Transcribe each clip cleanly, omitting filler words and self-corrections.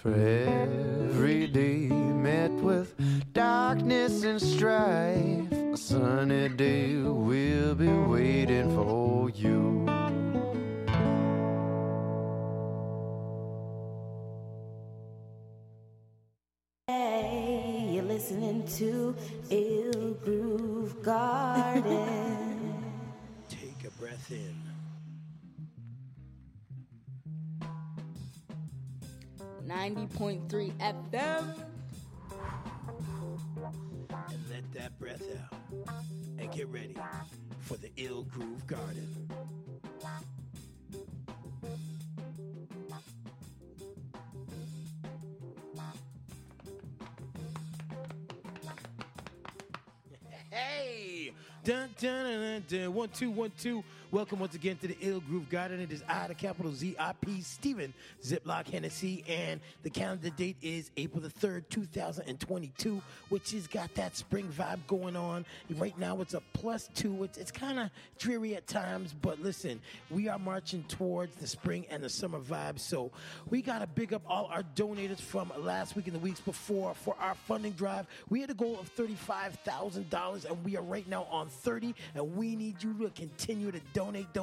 For every day met with darkness and strife, a sunny day will be waiting for you. Hey, you're listening to Ill Groove Garden. Take a breath in. 90.3 FM. And let that breath out. And get ready for the Ill Groove Garden. Hey! Dun, dun, dun, dun, dun. 1 2 1 2. Welcome once again to the Ill Groove Garden. It is I, the capital Z-I-P, Steven Ziploc Hennessy, and the calendar date is April the 3rd, 2022, which has got that spring vibe going on. Right now it's a +2. It's kind of dreary at times, but listen, we are marching towards the spring and the summer vibe, so we got to big up all our donators from last week and the weeks before for our funding drive. We had a goal of $35,000, and we are right now on 30, and we need you to continue to donate.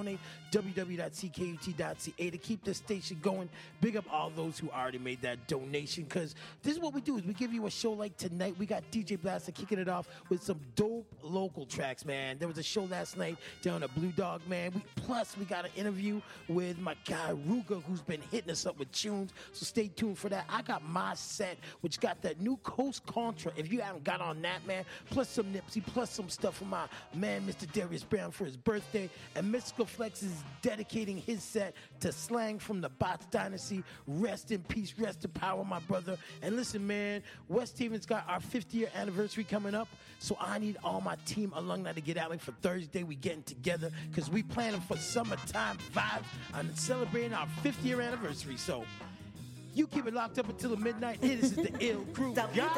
www.ckut.ca to keep this station going. Big up all those who already made that donation, because this is what we do, is we give you a show like tonight. We got DJ Blaster kicking it off with some dope local tracks, man. There was a show last night down at Blue Dog, man. Plus, we got an interview with my guy Ruga, who's been hitting us up with tunes, so stay tuned for that. I got my set, which got that new Coast Contra, if you haven't got on that, man, plus some Nipsey, plus some stuff from my man, Mr. Darius Brown, for his birthday. And Mystical Flex is dedicating his set to Slang from the Bots Dynasty. Rest in peace, rest in power, my brother. And listen, man, West Stevens got our 50th anniversary coming up, so I need all my team alumni to get out for Thursday. We getting together because we planning for summertime vibes and celebrating our 50th anniversary. So you keep it locked up until midnight. This is the Ill Groove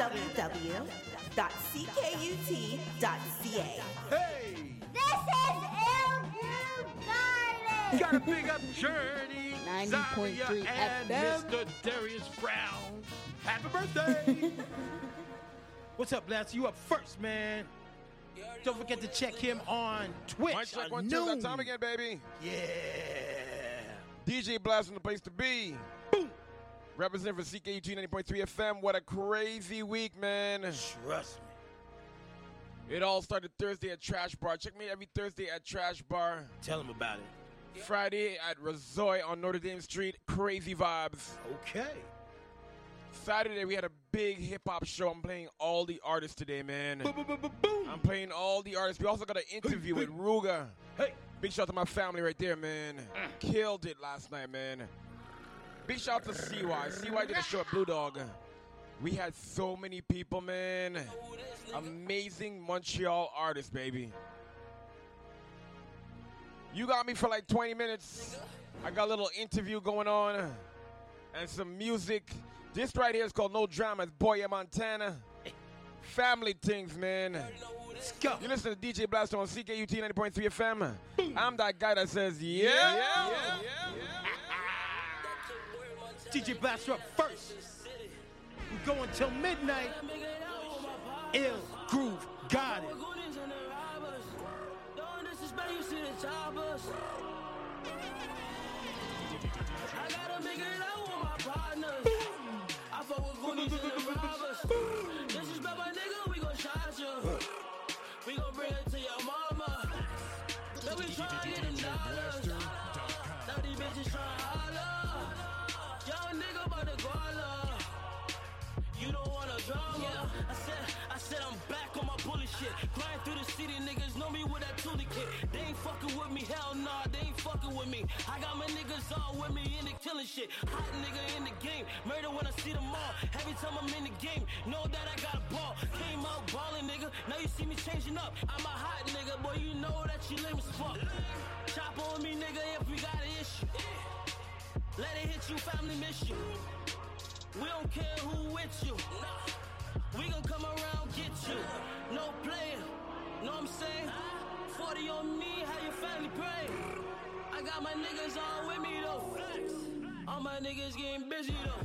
www.ckut.ca. Hey! This is Ill Groove Garden. Got a big up journey. 90.3 Zaria and FM. Mr. Darius Brown. Happy birthday. What's up, Blast? You up first, man. Don't forget to check him on Twitch. Mic check 1 2. That time again, baby. Yeah. DJ Blast in the place to be. Boom. Representing for CKUT 90.3 FM. What a crazy week, man. Trust me. It all started Thursday at Trash Bar. Check me every Thursday at Trash Bar. Tell him about it. Friday at Razoy on Notre Dame Street. Crazy vibes. Okay. Saturday, we had a big hip-hop show. I'm playing all the artists today, man. Boom. I'm playing all the artists. We also got an interview with Ruga. Hey. Big shout out to my family right there, man. Killed it last night, man. Big shout out to CY. CY did a show at Blue Dog. We had so many people, man. Amazing Montreal artists, baby. You got me for like 20 minutes. I got a little interview going on and some music. This right here is called No Drama. It's Boya Montana. Family things, man. Let's go. You listen to DJ Blaster on CKUT 90.3 FM. I'm that guy that says, yeah. DJ Blaster up first. We go until midnight. Ill Groove Garden. I gotta make it out with my partners. I fuck with goonies and the robbers. This is about my nigga, we gon' shot you. We gon' bring it to your mama. Then we try to get them dollars. Now these bitches try to holler. Young nigga about to guala. You don't wanna drama. Yeah, I said I'm back on my bullet shit. Grind through the city, niggas know me with that tourniquet. They ain't fucking with me, hell nah, they ain't fucking with me. I got my niggas all with me in the killing shit. Hot nigga in the game, murder when I see them all. Every time I'm in the game, know that I got a ball. Came out ballin', nigga, now you see me changing up. I'm a hot nigga, boy, you know that you lame as fuck. Chop on me, nigga, if we got an issue. Let it hit you, family miss you. We don't care who with you. We gon' come around, get you. No player, know what I'm saying? 40 on me, how your family pray? I got my niggas all with me though. All my niggas getting busy though.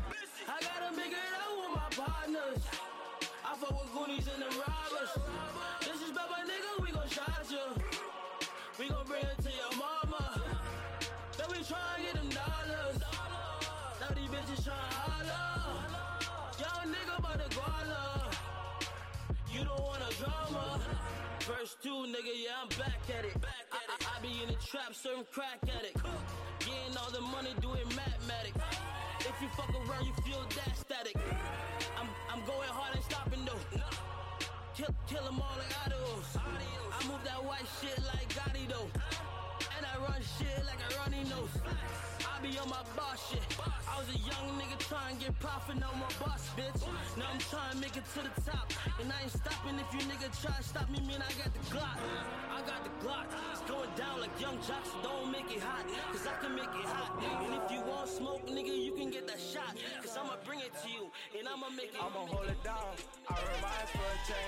I gotta make it out with my partners. I fuck with Goonies and the robbers. Disrespect my nigga, we gon' shot you. We gon' bring it to your mama. Then we try and get them dollars. Now these bitches try harder. Young nigga by the guala. You don't want a drama. Verse 2, nigga, yeah, I'm back at it. I be in the trap, serving crack addict. Getting all the money, doing mathematics. If you fuck around, you feel that static. I'm going hard and stopping though. Kill them all like adios. I move that white shit like Gotti though. And I run shit like a runny nose. I be on my boss shit. I was a young nigga trying to get profit, now I'm a boss, bitch. Now I'm trying to make it to the top. And I ain't stopping if you nigga try to stop me, man, I got the Glock. I got the Glock. It's going down like Young Jocks, so don't make it hot. Cause I can make it hot. And if you want smoke, nigga, you can get that shot. Cause I'ma bring it to you, and I'ma make it. I'ma hold it down. I remind for a check.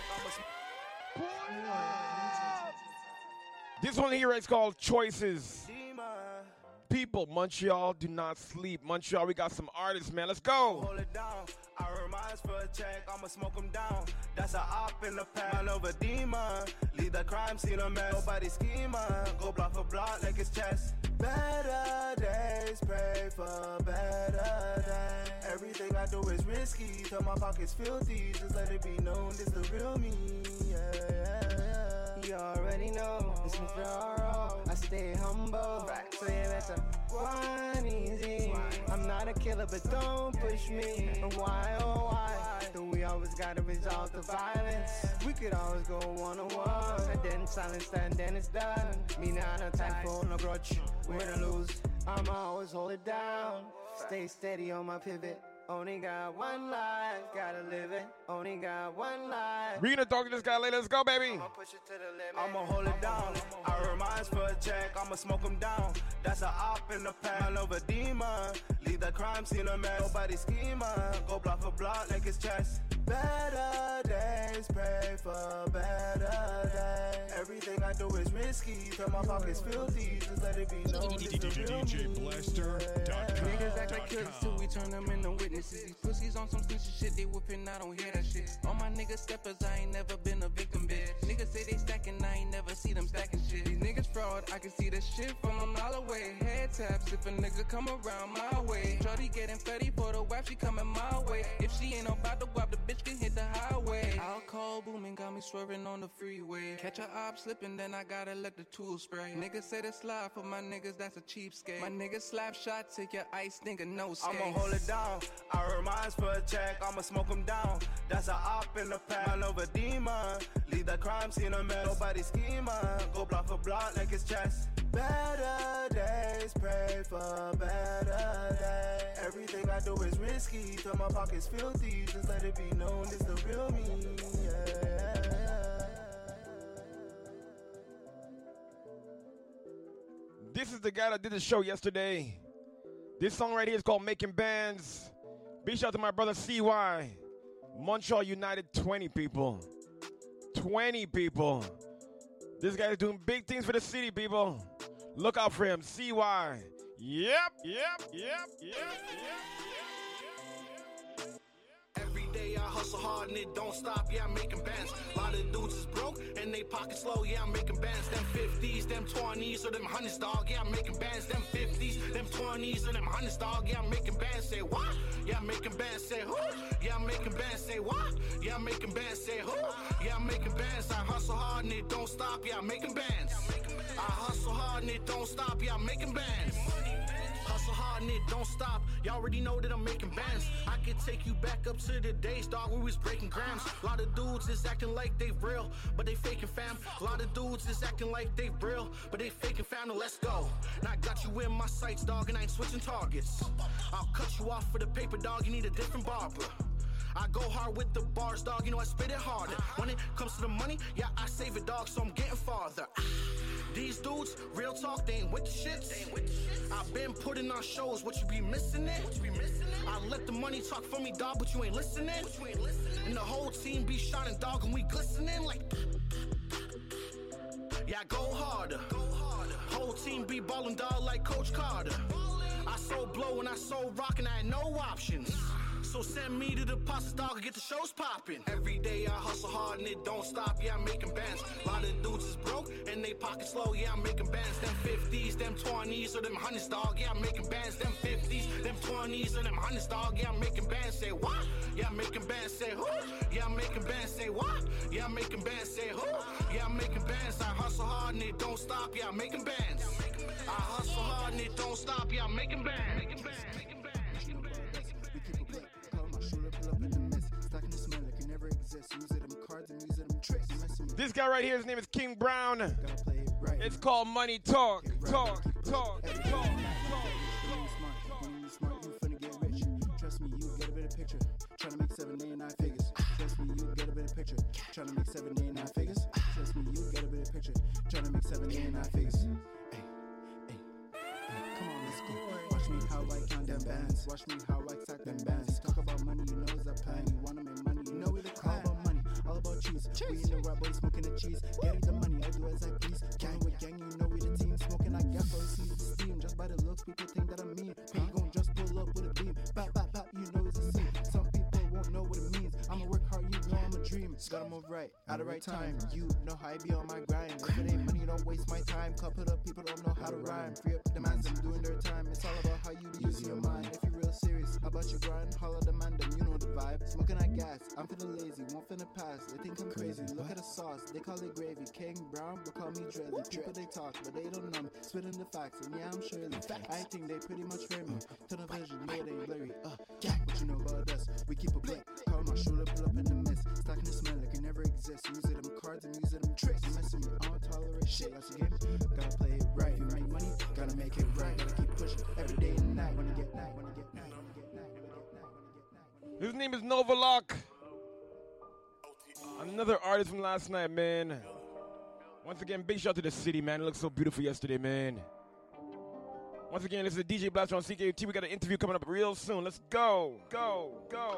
This one here is called Choices. People, Montreal, do not sleep. Montreal, we got some artists, man. Let's go. Hold it down. I reminds for a check. I'ma smoke them down. That's a op in the pan of a demon. Leave the crime scene a mess. Nobody scheming. Go block for block like it's chess. Better days, pray for better days. Everything I do is risky. Till my pockets filthy. Just let it be known this the real me. You already know, it's me Ferraro. I stay humble, so you better one easy. I'm not a killer, but don't push me. Why, oh why, do we always gotta resort to violence? We could always go one-on-one, and then silence, and then it's done. Me not a time for no grudge, win or lose, I'ma always hold it down. Stay steady on my pivot. Only got one life, gotta live it. Only got one life. We're gonna talk to this guy later. Let's go, baby. I'ma push it to the limit. I'ma hold it down. I reminds for a check. I'ma smoke him down. That's a op in the pan of a demon. Leave the crime scene a mess. Nobody scheming. Go block for block like it's chess. Better days, pray for better days. Everything I do is risky. Till my pockets filthy. Just let it be known. DJBlaster.com. Niggas act like killers till we turn them into witnesses. These pussies on some snitchy shit, they whipping, I don't hear that shit. All my niggas steppers, I ain't never been a victim, bitch. Niggas say they stacking, I ain't never see them stacking shit. These niggas fraud, I can see the shit from a mile away. Head taps if a nigga come around my way. Shorty getting fatty for the wife, she coming my way. If she ain't about to guap, the bitch can hit the highway. Alcohol booming, got me swerving on the freeway. Catch a op slipping, then I gotta let the tool spray. Niggas say the slide for my niggas, that's a cheapskate. My niggas slap shot, take your ice, nigga, no skate. I'ma hold it down. I reminds for a check. I'ma smoke him down. That's a op in the pan of a demon. Leave the crime scene a mess. Nobody scheming. Go block for block like it's chess. Better days, pray for better days. Everything I do is risky. Till my pockets filthy. Just let it be known this the real me. This is the guy that did the show yesterday. This song right here is called Making Bands. Big shout out to my brother CY. Montreal United, 20 people. 20 people. This guy is doing big things for the city, people. Look out for him, CY. Yep. Every day I hustle hard and it don't stop, yeah, I'm making bands. A lot of dudes is broke and they pockets low, yeah, I'm making bands. Them 50s, them 20s, or them 100s, dog, yeah, I'm making bands. Them 50s, them 20s, or them 100s, dog, yeah, I'm making bands. Say what? Yeah, I'm making bands. Say who? Yeah, I'm making bands. Say what? Yeah, I'm making bands. Say who? Yeah, I'm making bands. I hustle hard and it don't stop, yeah, I'm making bands. I hustle hard and it don't stop, yeah, I'm making bands. Hustle hard and it don't stop. Y'all already know that I'm making bands. I can take you back up to the days, dog, where we was breaking grams. A lot of dudes is acting like they real, but they faking fam. A lot of dudes is acting like they real, but they faking fam. Now let's go. Now I got you in my sights, dog, and I ain't switching targets. I'll cut you off for the paper, dog. You need a different barber. I go hard with the bars, dog, you know I spit it harder. When it comes to the money, yeah, I save it, dog, so I'm getting farther. These dudes, real talk, they ain't with the shits. I've been putting on shows, what you be missing it? I let the money talk for me, dog, but you ain't listening. And the whole team be shining, dog, and we glistening like... Yeah, go harder. Whole team be ballin', dog, like Coach Carter. I sold blow and I sold rock and I had no options. So send me to the pasta dog and get the shows popping. Every day I hustle hard and it don't stop, yeah, I'm making bands. A lot of dudes is broke and they pockets low, yeah, I'm making bands. Them 50s, them 20s, or them 100s, dog, yeah, I'm making bands. Them 50s, them 20s, or them 100s, dog, yeah, I'm making bands. Say what? Yeah, I'm making bands. Say who? Yeah, I'm making bands. Say what? Yeah, I'm making bands. Say who? Yeah, I'm making bands. I hustle hard and it don't stop, yeah, I'm making bands. I hustle hard and it don't stop, yeah, I'm making bands. Making bands. We keep a black, call my shoulder, pull up in the mess. Stacking the smell like it never exists. Use it, them cards and use it, them tricks. This guy right here, his name is King Brown. Gotta play it right. It's called Money Talk. Talk. When you smart, you finna get rich. Trust me, you get a better picture. Tryna make 7, 8, 9 figures. Trust me, you get a better picture. Tryna make 7, 8, 9 figures. Trust me, you get a better picture. Tryna make 7, 8, 9 figures. Hey, come on, let's go. Watch me how I count them bands. Watch me how I stack them bands. Talk about money, you know it's a plan. You wanna make money, you know it's all about money, all about cheese. We in the rap boy smoking the cheese. Getting the money, I do as I please. Gang with gang, you know we the team. Smoking like gas, all see the steam. Just by the looks, people think that I'm mean. But you gon' just pull up with a beam. Bap, bap, bap, you know it's a scene. Some people won't know what it means. I'ma work hard, you know I'm a dream. Gotta move right, at the right time. You know how I be on my grind. If it ain't money, don't waste my time. Couple of people don't know how to rhyme. Free up the mans, them doing their time. It's all about how you be using your mind. If you real serious about your grind, holler the man, them, you know the vibe. Smoking that gas, I'm feeling lazy, won't finna pass. They think I'm crazy, look at the sauce, they call it gravy. King Brown, but call me Dredley. People they talk, but they don't know me. Spitting the facts, and yeah, I'm surely. I think they pretty much hear me. Tunnel vision, no, it ain't blurry. What you know about us? We keep a blink. Call my shoulder, pull up in the mist. Stacking the smell like it never exists. Use it, them cards, and use it, them tricks. You messing with, I don't tolerate shit. That's a game. Gotta play it right. If you make money, gotta make it right. Gotta keep pushing every day and night. Wanna get night, wanna get night, wanna get night, wanna get night, wanna get night. His name is Novalock. Another artist from last night, man. Once again, big shout out to the city, man. It looked so beautiful yesterday, man. Once again, this is DJ Blaster on CKUT. We got an interview coming up real soon. Let's go. Go.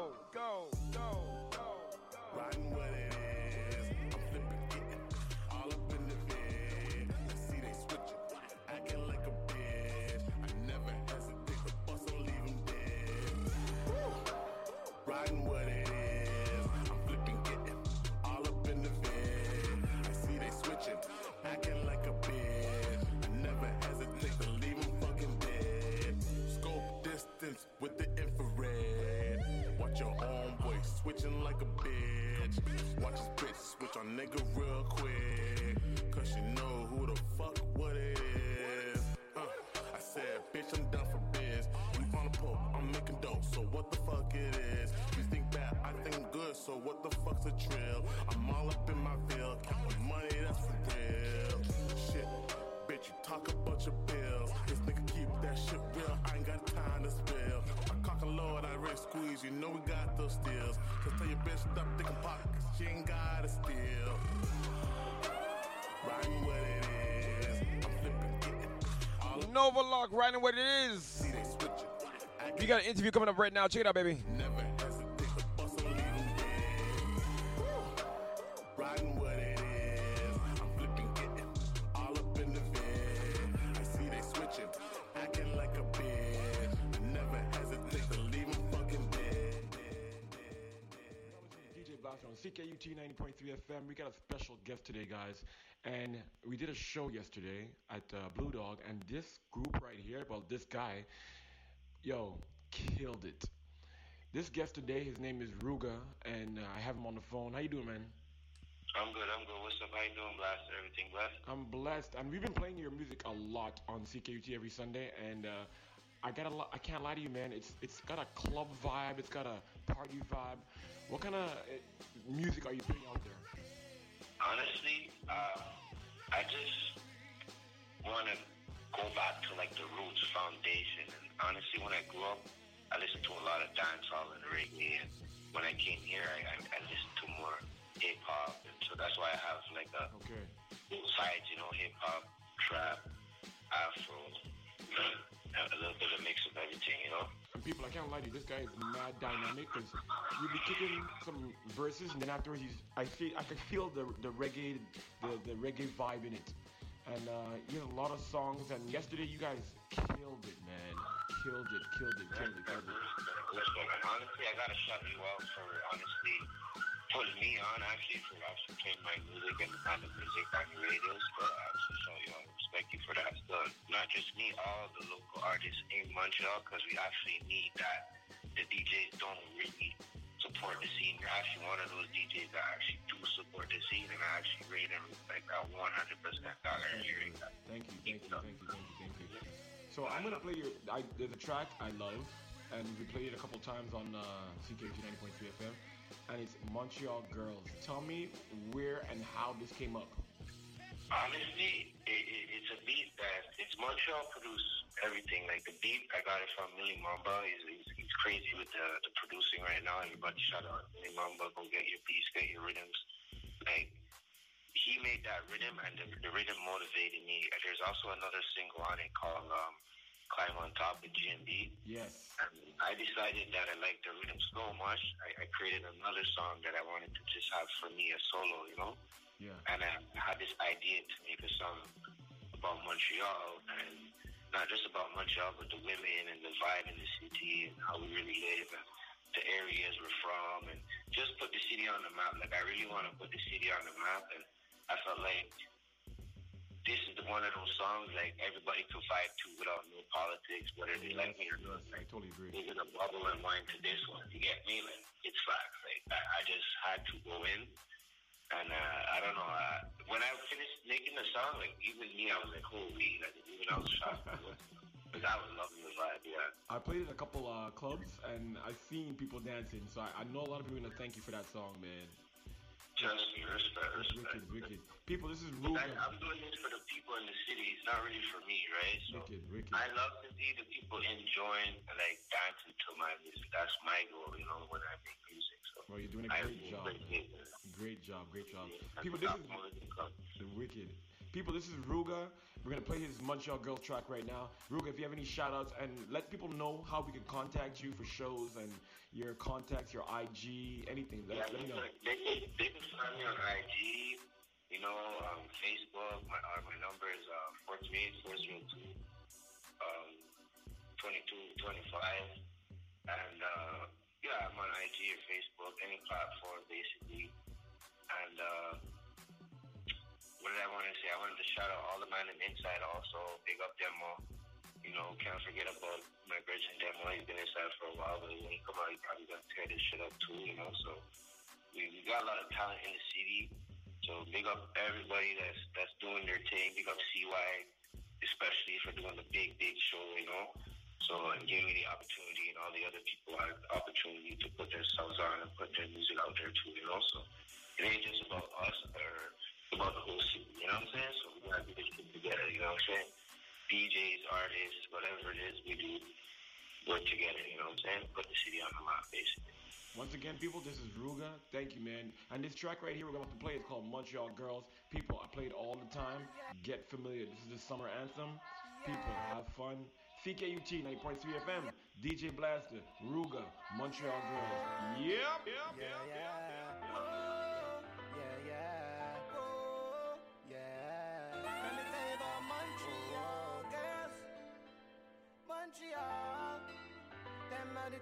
Riding what it is, I'm flipping, getting all up in the bed. See they switching, acting like a bitch. I never hesitate to bust and leave them dead. Riding what it is, I'm flipping, getting all up in the bed. I see they switching, acting like a bitch. I never hesitate to leave them fucking dead. Scope distance with the infrared. Watch your homeboy switching like a bitch. Watch his bitch switch on nigga real quick. Cause you know who the fuck what it is. I said, bitch, I'm done for biz. You on the pole, I'm making dope, so what the fuck it is? You think bad, I think good, so what the fuck's a trill? I'm all up in my field, counting money, that's for real. Shit, bitch, you talk a bunch of bills. This nigga keep that shit real, I ain't got time to spill. I cock a load, I raise squeeze, you know we got those steals. Just tell your bitch stop thinking pockets, she ain't gotta steal. Riding what it is, I'm flipping, getting all up. Novalock, riding what it is. See they switching, We got an interview coming up right now. Check it out, baby. never hesitate to bust and leave them dead. Riding what it is, I'm flipping, getting all up in the bed. I see they switching, acting like a bitch. I never hesitate to leave them fucking dead. DJ Blaster on CKUT 90.3 FM. We got a special guest today, guys. And we did a show yesterday at Blue Dog. And this group right here, well, this guy, killed it. This guest today, his name is Ruga. And I have him on the phone. How you doing, man? I'm good. What's up? How you doing, Blaster? Everything blessed? I'm blessed. And we've been playing your music a lot on CKUT every Sunday. And I can't lie to you, man. It's got a club vibe. It's got a party vibe. What kind of music are you putting out there? Honestly, I just want to go back to like the roots foundation. And honestly, when I grew up, I listened to a lot of dancehall and reggae. And when I came here, I listened to more hip hop. And so that's why I have like a both sides, hip hop, trap, Afro, a little bit of mix of everything, And people, I can't lie to you, this guy is mad dynamic because you'll be kicking some verses and then afterwards I can feel the reggae vibe in it. And you have a lot of songs and yesterday you guys killed it, man. killed it. Honestly, I gotta shout you out for honestly putting me on actually for actually playing my music and the kind of music on your radios. But I actually show you all respect you for that. So not just me, all the local artists in Montreal, because we actually need that. The DJs don't really support the scene. You're actually one of those DJs that actually do support the scene, and I actually rate and respect that 100%. Thank you. So I'm gonna play there's a track I love, and we played it a couple times on CKUT 90.3 FM, and it's Montreal Girls. Tell me where and how this came up. Honestly, it's a beat that it's Montreal produced everything. Like the beat, I got it from Millie Mamba. He's crazy with the producing right now. Everybody shout out Millie Mamba. Go get your beats, get your rhythms. Like he made that rhythm, and the rhythm motivated me. There's also another single on it called Climb on Top with GMB. Yes. And I decided that I liked the rhythm so much, I created another song that I wanted to just have for me, a solo, you know? Yeah. And I had this idea to make a song about Montreal, and not just about Montreal, but the women and the vibe in the city and how we really live and the areas we're from, and just put the city on the map. Like, I really want to put the city on the map, and I felt like this is one of those songs like everybody could vibe to without no politics, whether they like me or not. I totally agree. They're gonna bubble and wine to this one. You get me? Like, it's facts. Like, I just had to go in, and I don't know. When I finished making the song, like even me, I was like, holy! Like even I was shocked. Because I was loving the vibe. Yeah. I played at a couple clubs, and I've seen people dancing. So I know a lot of people are gonna thank you for that song, man. Just respect. Wicked. People, this is Ruga. I'm doing this for the people in the city. It's not really for me, right? So wicked. I love to see the people enjoying and like dancing to my music. That's my goal, you know, when I make music. So well, you're doing a great job. Great job. People, this is wicked. People, this is Ruga. We're going to play his Montreal Girls track right now. Ruga, if you have any shout-outs, and let people know how we can contact you for shows and your contacts, your IG, anything. Let me know. They can find me on IG, you know, Facebook. My number is 438-402-2225. And, yeah, I'm on IG or Facebook, any platform, basically. And, what did I want to say? I wanted to shout out all the man in Inside also. Big up Demo. You know, can't forget about my bridge and Demo. He's been inside for a while, but when he come out, he probably gonna tear this shit up too, you know. So we got a lot of talent in the city. So big up everybody that's doing their thing. Big up CY, especially for doing the big show, you know. So and giving me the opportunity, and all the other people had the opportunity to put themselves on and put their music out there too, you know. So it ain't just about us or about the whole city, you know what I'm saying? So we gotta get this shit together, you know what I'm saying? DJs, artists, whatever it is, we do work together, you know what I'm saying? Put the city on the map, basically. Once again, people, this is Ruga. Thank you, man. And this track right here we're going to play is called Montreal Girls. People, I play it all the time. Get familiar. This is the summer anthem. People, have fun. CKUT 90.3 FM, DJ Blaster, Ruga, Montreal Girls. Yep. Montreal, them are the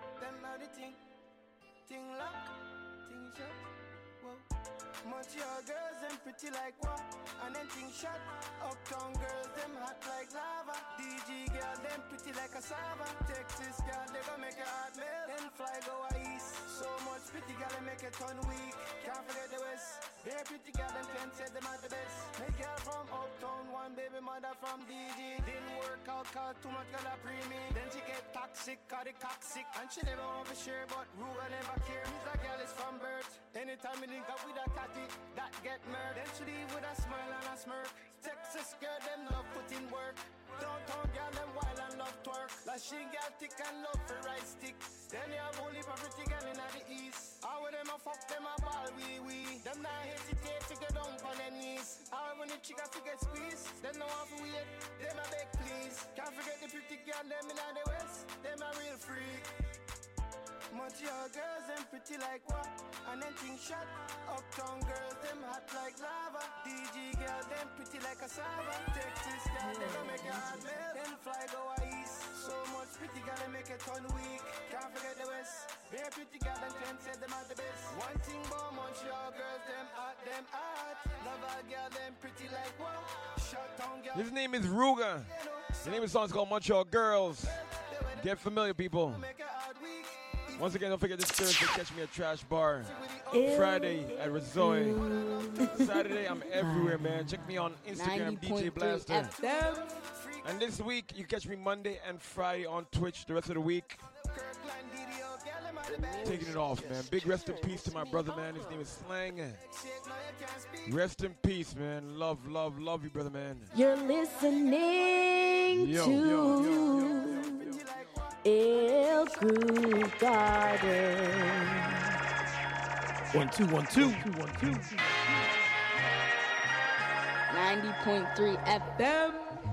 thing lock, thing shut, whoa. Montreal girls, them pretty like what, and them thing shut. Uptown girls, them hot like lava. DG girl, them pretty like cassava. Texas girl, they gon' make your heart melt. Then fly go east, so much pretty girl, they make it turn weak. Can't forget the west, they're pretty girl, them can't say them are the best. Make girl from Uptown, one baby mother from DG. Didn't work out, cause too much girl a pre-me. Then she get toxic, cause the cock sick. And she never want to share, but Ruga never care. Means that girl is from birth. Anytime we link up with a catty, that get murdered. Then she leave with a smile and a smirk. Texas girl, them love put in work. Downtown girl, them wild and love twerk. Lashing girl thick and love for rice stick. Then you have only for pretty girl in the east. All with them a fuck, them a ball wee. Them not hesitate to go down on their knees. All when the chicken to get squeezed, them no want to wait, them a beg please. Can't forget the pretty girl, them in the west, them a real freak. Montreal girls, them pretty like what? And them thing shot. Uptown girls, them hot like lava. DG girl, them pretty like cassava. Texas girl, they gon' make your heart melt. Then fly go east, so much Pretty girl, they make a ton weak. Can't forget the West. Very pretty girl, and Trent said them are the best. One thing about Montreal girls, them hot, them hot. Love a girl, them pretty like what? Shut down girl. His name is Ruga. The name of the song is called Montreal Girls. Get familiar, people. Once again, don't forget this Thursday, catch me at Trash Bar. Friday at Rizoe. Saturday, I'm everywhere, man. Check me on Instagram, DJ Blaster. FM. And this week, you catch me Monday and Friday on Twitch the rest of the week. Taking it off, man. Big rest in peace to my brother, man. His name is Slang. Rest in peace, man. Love, love, love you, brother, man. You're listening to Il Groove Garden. 1 2 1 2 90.3 FM.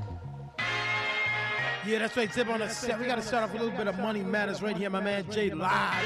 Yeah, that's right. Zip on the set. We got to start off with a little bit of Money Matters right here, my man Jay live.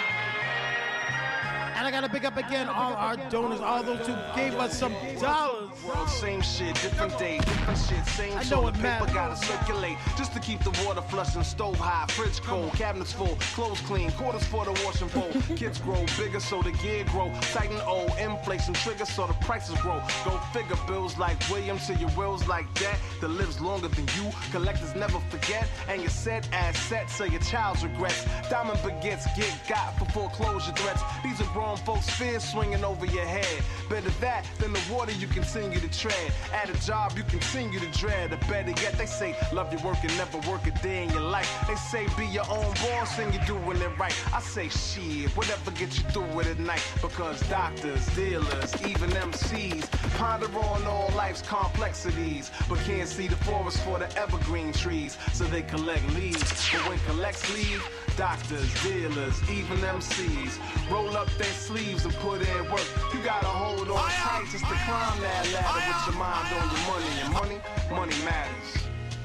And I got to pick up again all our donors, all those who gave us some dollars. World, same shit, different day, different shit, same toilet paper gotta circulate just to keep the water flush and stove high, fridge cold, cabinets full, clothes clean, quarters for the washing bowl. Kids grow bigger so the gear grow, tighten old, inflation trigger so the prices grow. Go figure, bills like Williams to your wills like that, that lives longer than you. Collectors never forget, and your said asset so your child's regrets. Diamond baguettes get got for foreclosure threats. These are grown folks' fears swinging over your head. Better that than the water you continue to tread. At a job you continue to dread. Or better yet, they say love your work and never work a day in your life. They say be your own boss and you're doing it right. I say shit, whatever gets you through it at night. Because doctors, dealers, even MCs ponder on all life's complexities, but can't see the forest for the evergreen trees, so they collect leaves. But when collects leave, doctors, dealers, even MCs roll up their sleeves and put in work. You gotta hold on tight just to climb that ladder with your mind on your money. And money matters.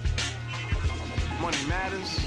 Money matters.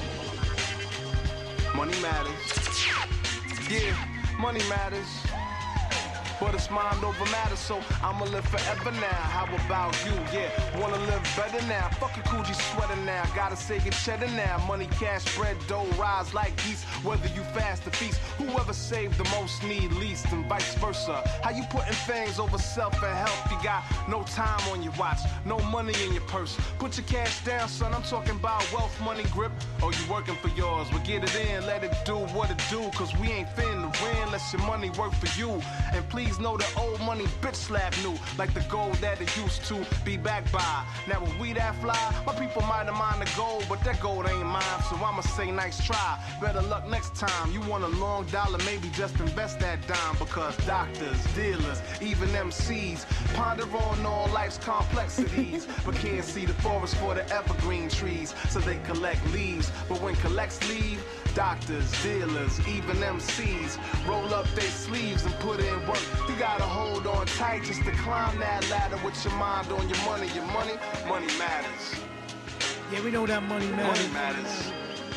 Money matters. Yeah, money matters. But it's mind over matter, so I'ma live forever now. How about you? Yeah, wanna live better now. Fuck a Coogee sweater now. Gotta save your cheddar now. Money, cash, bread, dough, rise like geese. Whether you fast or feast, whoever saved the most need least, and vice versa. How you putting things over self and health? You got no time on your watch, no money in your purse. Put your cash down, son. I'm talking about wealth, money, grip. Oh, you working for yours? Well, get it in, let it do what it do. Cause we ain't finna win unless your money work for you. And please know the old money bitch slap new, like the gold that it used to be backed by. Now when we that fly, my people might have mind the gold, but that gold ain't mine, so I'ma say nice try. Better luck next time. You want a long dollar, maybe just invest that dime. Because doctors, dealers, even MCs ponder on all life's complexities, but can't see the forest for the evergreen trees, so they collect leaves. But when collects leave, doctors, dealers, even MCs roll up their sleeves and put in work. You gotta hold on tight just to climb that ladder with your mind on your money. Your money matters. Yeah, we know that money matters. Money matters.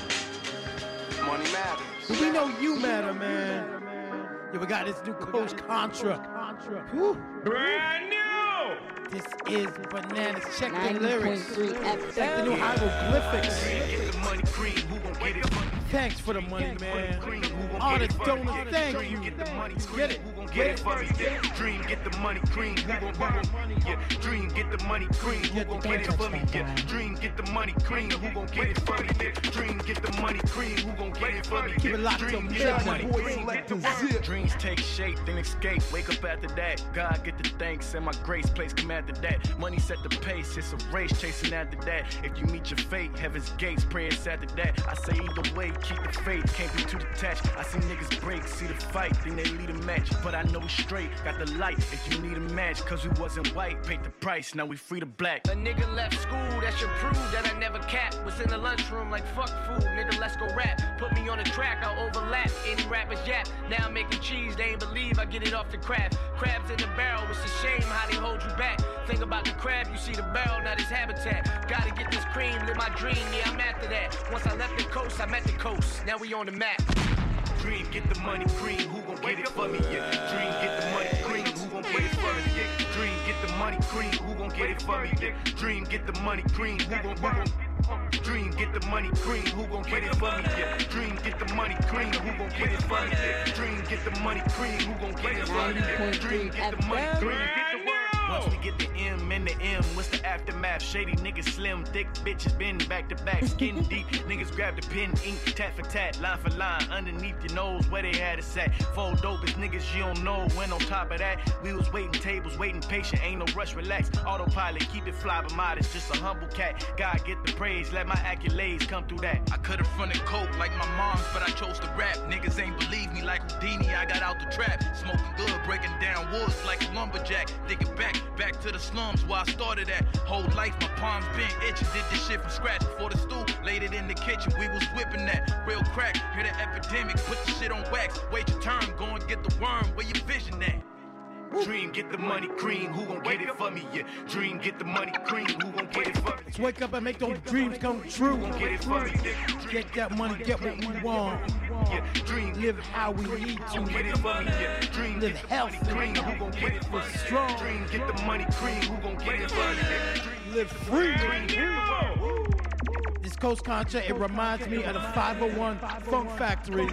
Money matters. But we know you matter, man. Yeah, we got this new Coach Contra. Woo. Brand new! This is bananas. Check the lyrics. 90.3 Check the new hieroglyphics. Get the money green, who gon' get it? Thanks for the money, man. All the donors, thank you. Get the money green, Get it. who gon' get it for me? Yeah, dream, get the money green, who gon' yeah, dream, get the money green, who gon' get it for me? Yeah, dream, get the money green, who gon' get it for me? Yeah, dream, get the money green, who gon' get it for me? Keep it locked Dream, up, get the money. money green, get the dreams take shape, then escape. Wake up after that. God get the thanks and my grace place come after that. Money set the pace, it's a race chasing after that. If you meet your fate, heaven's gates, prayers after that. I say either way, keep the faith, can't be too detached. I see niggas break, see the fight, then they lead a match. But I know we straight, got the light. If you need a match, cause we wasn't white, paid the price, now we free to black. A nigga left school, that should prove that I never capped. Was in the lunchroom like fuck food, nigga let's go rap. Put me on the track, I'll overlap. Any rappers yap, now I'm making cheese, they ain't believe I get it off the craft. Crabs in the barrel, it's a shame how they hold you back. Think about the crab, you see the barrel, not his habitat. Gotta get this cream, live my dream, yeah I'm after that. Once I left the coast, I met the coast, now we on the map. Dream, get the money green, who gon' get it for me? Yeah, dream, get the money green, who gon' get it for me? Yeah, dream, get the money green, who gon' get it for me? Yeah, dream, get the money green, who gon' Dream, get the money green, who gon' get it for me? Yeah. Dream, get the money green, who gon' get it for me? Yeah. Dream, get the money green, who gon' get it for me? Yeah. Dream, get the money green, get the word. Once we get the M and the M, what's the aftermath? Shady niggas slim, thick bitches been back to back, skin deep. Niggas grab the pen, ink, tat for tat, line for line, underneath your nose where they had us at. Four dopest niggas you don't know. When on top of that, we was waiting tables, waiting patient, ain't no rush, relax. Autopilot, keep it fly, but modest, just a humble cat. God get the praise, let my accolades come through that. I could've fronted coke like my mom's, but I chose to rap. Niggas ain't believe me like Houdini, I got out the trap. Smoking good, breaking down woods like a lumberjack. Thinking back to the slums where I started at. Whole life, my palms been itching. Did this shit from scratch before the stool. Laid it in the kitchen, we was whipping that. Real crack, hear the epidemic. Put the shit on wax. Wait your turn, go and get the worm. Where your vision at? Dream, get the money green, who gon' get it for me? Yeah. Dream, get the money green, who gon' get it for me? Let's wake up and make those dreams come true. Who gon' get it for me? Yeah. Get that money, get what we want. Yeah. Dream, live how we need to. Get it for me? Yeah. Dream, live healthy. Green, who gon' get it for me? Strong. Dream, get the money green, who gon' get it for me? Yeah. Live free. This Coast Contra, it reminds me of the 501 Funk Factory.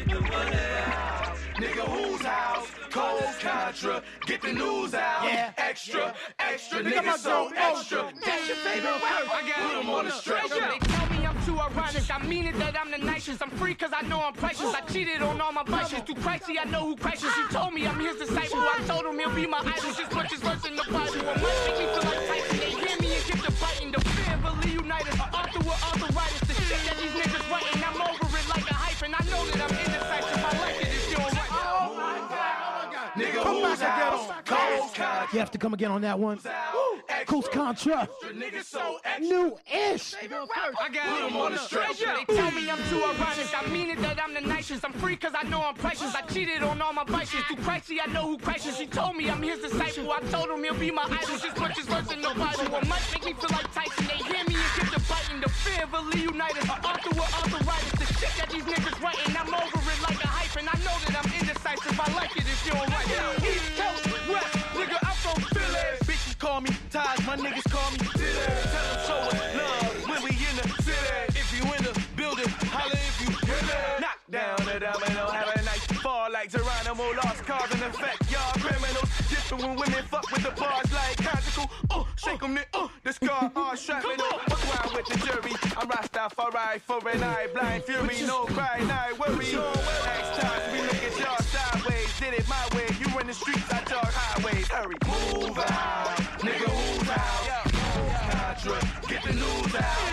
Nigga, whose house? Coast Contra. Get the news out. Yeah. Extra, nigga, so extra. That's your favorite rapper. I got put 'em on the stretcher. They tell me I'm too ironic. I mean it that I'm the nicest. I'm free cause I know I'm priceless. I cheated on all my vices. Through Christ, I know who Christ is. He told me I'm his disciple. I told him he'll be my idol. Just put his verse in the Bible. It might make me feel like Tyson. They hear me and get the biting. The family united. Author with arthritis. The shit that these niggas writing. I'm over it like a hype. And I know that I'm indecisive. I like it if you don't like it. Oh my God. Nigga, Come who's back again. house? Coast Contra. You have to come again on that one. Coast Contra. Nigga, so extra. New-ish. I got Put 'em on the stretcher. They tell me I'm too ironic. I mean it that I'm the nicest. I'm free cause I know I'm priceless. I cheated on all my vices. Through Christ, I know who Christ is. He told me I'm his disciple. I told him he'll be my idol. Just put his verse in the Bible. It might make me feel like Tyson. They hear me and get the biting. The family united. Author with arthritis. The shit that these niggas writing. I'm over it like a hype. And I know that I'm indecisive. I like it if you don't like it. East Coast, West, nigga, I'm from Philly. Bitches call me Taj, my niggas call me Diddy. Tell them show us love when we in the city. If you in the building, holla if you hear it. Knock down the domino, have a nice fall like Geronimo. Lost cars in effect, y'all criminals. Different when women fuck with the bars like conjugal. Shake them, the scar, all shrapnel. Fuck around with the jury. I'm Rastafari for an eye, blind fury, no cry, no worry. Next time we look at y'all sideways. Did it my way, you in the streets, I jog highways. Hurry, move out, nigga, who's out? Contra, get the news out.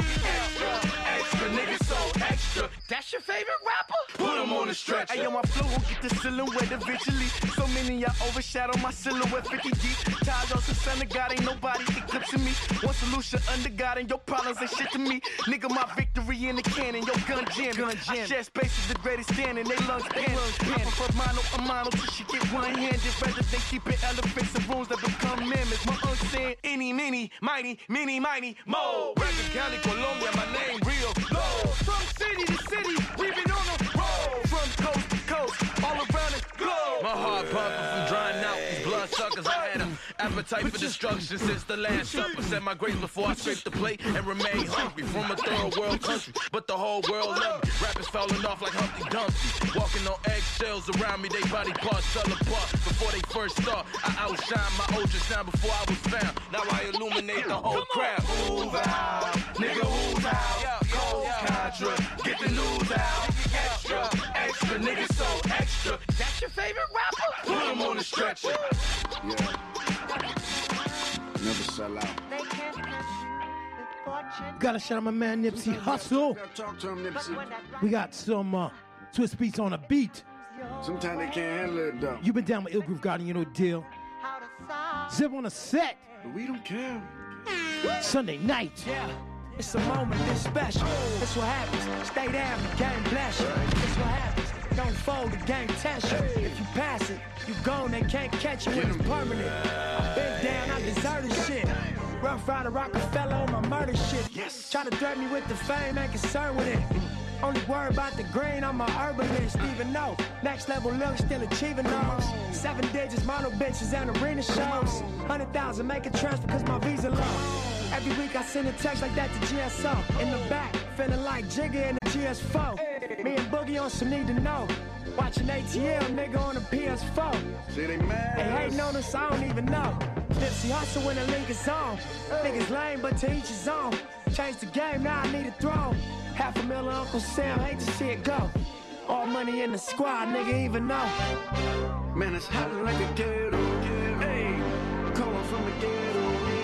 Extra, nigga, so extra. That's your favorite rapper? Put 'em on the stretcher. Hey, yo, my flow will get the silhouette eventually. So many y'all overshadow my silhouette 50 deep. Taj the son of God, ain't nobody eclipsing me. One solution under God and your problems ain't shit to me. Nigga, my victory in the cannon, yo, gun jam. I share space with the greatest standing, they lungs pan. I prefer mono a mono till she get one-handed. Rather than keeping elephants in rooms that become mammoths. My uncle saying, any, mini, mighty, mo. Rankin County, Colombia, my name real low. From city to city, we've been on the road. From coast to coast, all around the globe. My heart pumping from drying out these blood suckers. I had an appetite for destruction since the last supper. Said my grace before I scraped the plate and remain hungry from a third world country. But the whole world love me. Rappers falling off like Humpty Dumpty. Walking on eggshells around me, they body parts fell apart. Before they first start, I outshine my ultrasound before I was found. Now I illuminate the whole crowd. Move out, nigga, who's out? Coast Contra, get the news out. Extra, nigga, so extra. That's your favorite rapper? Put 'em on the stretcher. Yeah. Never sell out. Gotta shout out my man Nipsey Hussle. Talk to him, Nipsey. We got some twist beats on a beat. Sometimes they can't handle it though. You've been down with Ill Groove Garden, you know the deal. Zip on a set. But we don't care. Sunday night. Yeah. It's a moment this special. That's what happens. Stay down, the game bless you. That's what happens. Don't fold, the game test you. If you pass it, you gone, they can't catch you when it's permanent. I've been down, I deserted shit. Rough Rider Rockefeller on my murder shit. Yes. Try to threaten me with the fame, ain't concerned with it. Only worry about the green on my herbalist. Even though next level looks still achieving those. 7 digits, mono bitches and arena shows. 100,000 make a transfer cause my visa low. Every week I send a text like that to GSO. In the back, feeling like Jigga in the GS4. Me and Boogie on some need to know. Watching ATL, nigga on the PS4. See, they mad. They hating on us, I don't even know. Nipsey Hussle when the link is on. Niggas lame, but to each his own. Change the game, now I need a throne. $500,000 Uncle Sam, hate to see it go. All money in the squad, nigga even know. Man, it's hot like a ghetto. Hey, calling from the ghetto.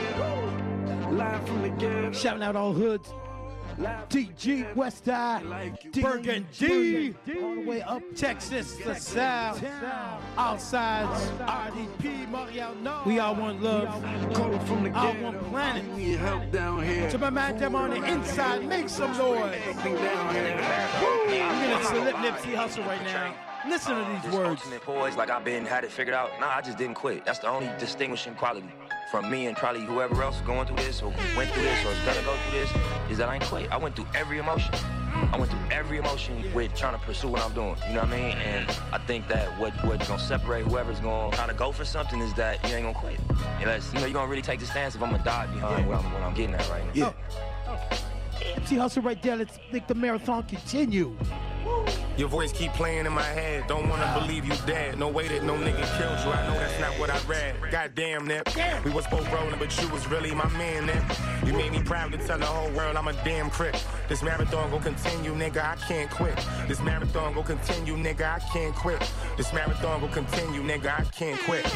Live from the ghetto. Shouting out all hoods. DG, Westside, Burgundy, all the way up Texas, the South, outsides, RDP, Mariano. We all want love, Calling from the all ghetto. one planet. We need help down here. To my man, them on the inside, make some noise. Everything down here. I'm gonna salute Nipsey Hussle right now. Listen to these words. Ultimate poise, like I've been had it figured out. Nah, I just didn't quit. That's the only distinguishing quality from me and probably whoever else going through this or went through this or is gonna go through this, is that I ain't quit. I went through every emotion. I went through every emotion with trying to pursue what I'm doing. You know what I mean? And I think that what's gonna separate whoever's gonna try to go for something is that you ain't gonna quit. Unless, you're gonna really take the stance if I'm gonna die behind what I'm getting at right now. Nipsey Hussle right there. Let's make the marathon continue. Your voice keep playing in my head. Don't wanna believe you dead. No way that no nigga killed you. I know that's not what I read. Goddamn, Nip. We was both rolling, but you was really my man, Nip. You made me proud to tell the whole world I'm a damn crip. This marathon gon' continue, nigga. I can't quit. This marathon gon' continue, nigga. I can't quit. This marathon gon' continue, nigga. I can't quit.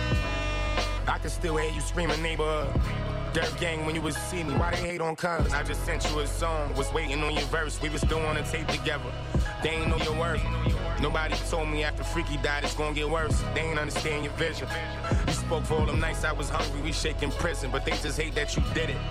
I can still hear you screaming, neighborhood. Dirt gang, when you would see me, why they hate on cuz? I just sent you a song, was waiting on your verse. We was still on the tape together. They ain't know your worth. Nobody told me after Freaky died it's gonna get worse. They ain't understand your vision. You spoke for all them nights I was hungry, we shaking prison, but they just hate that you did it.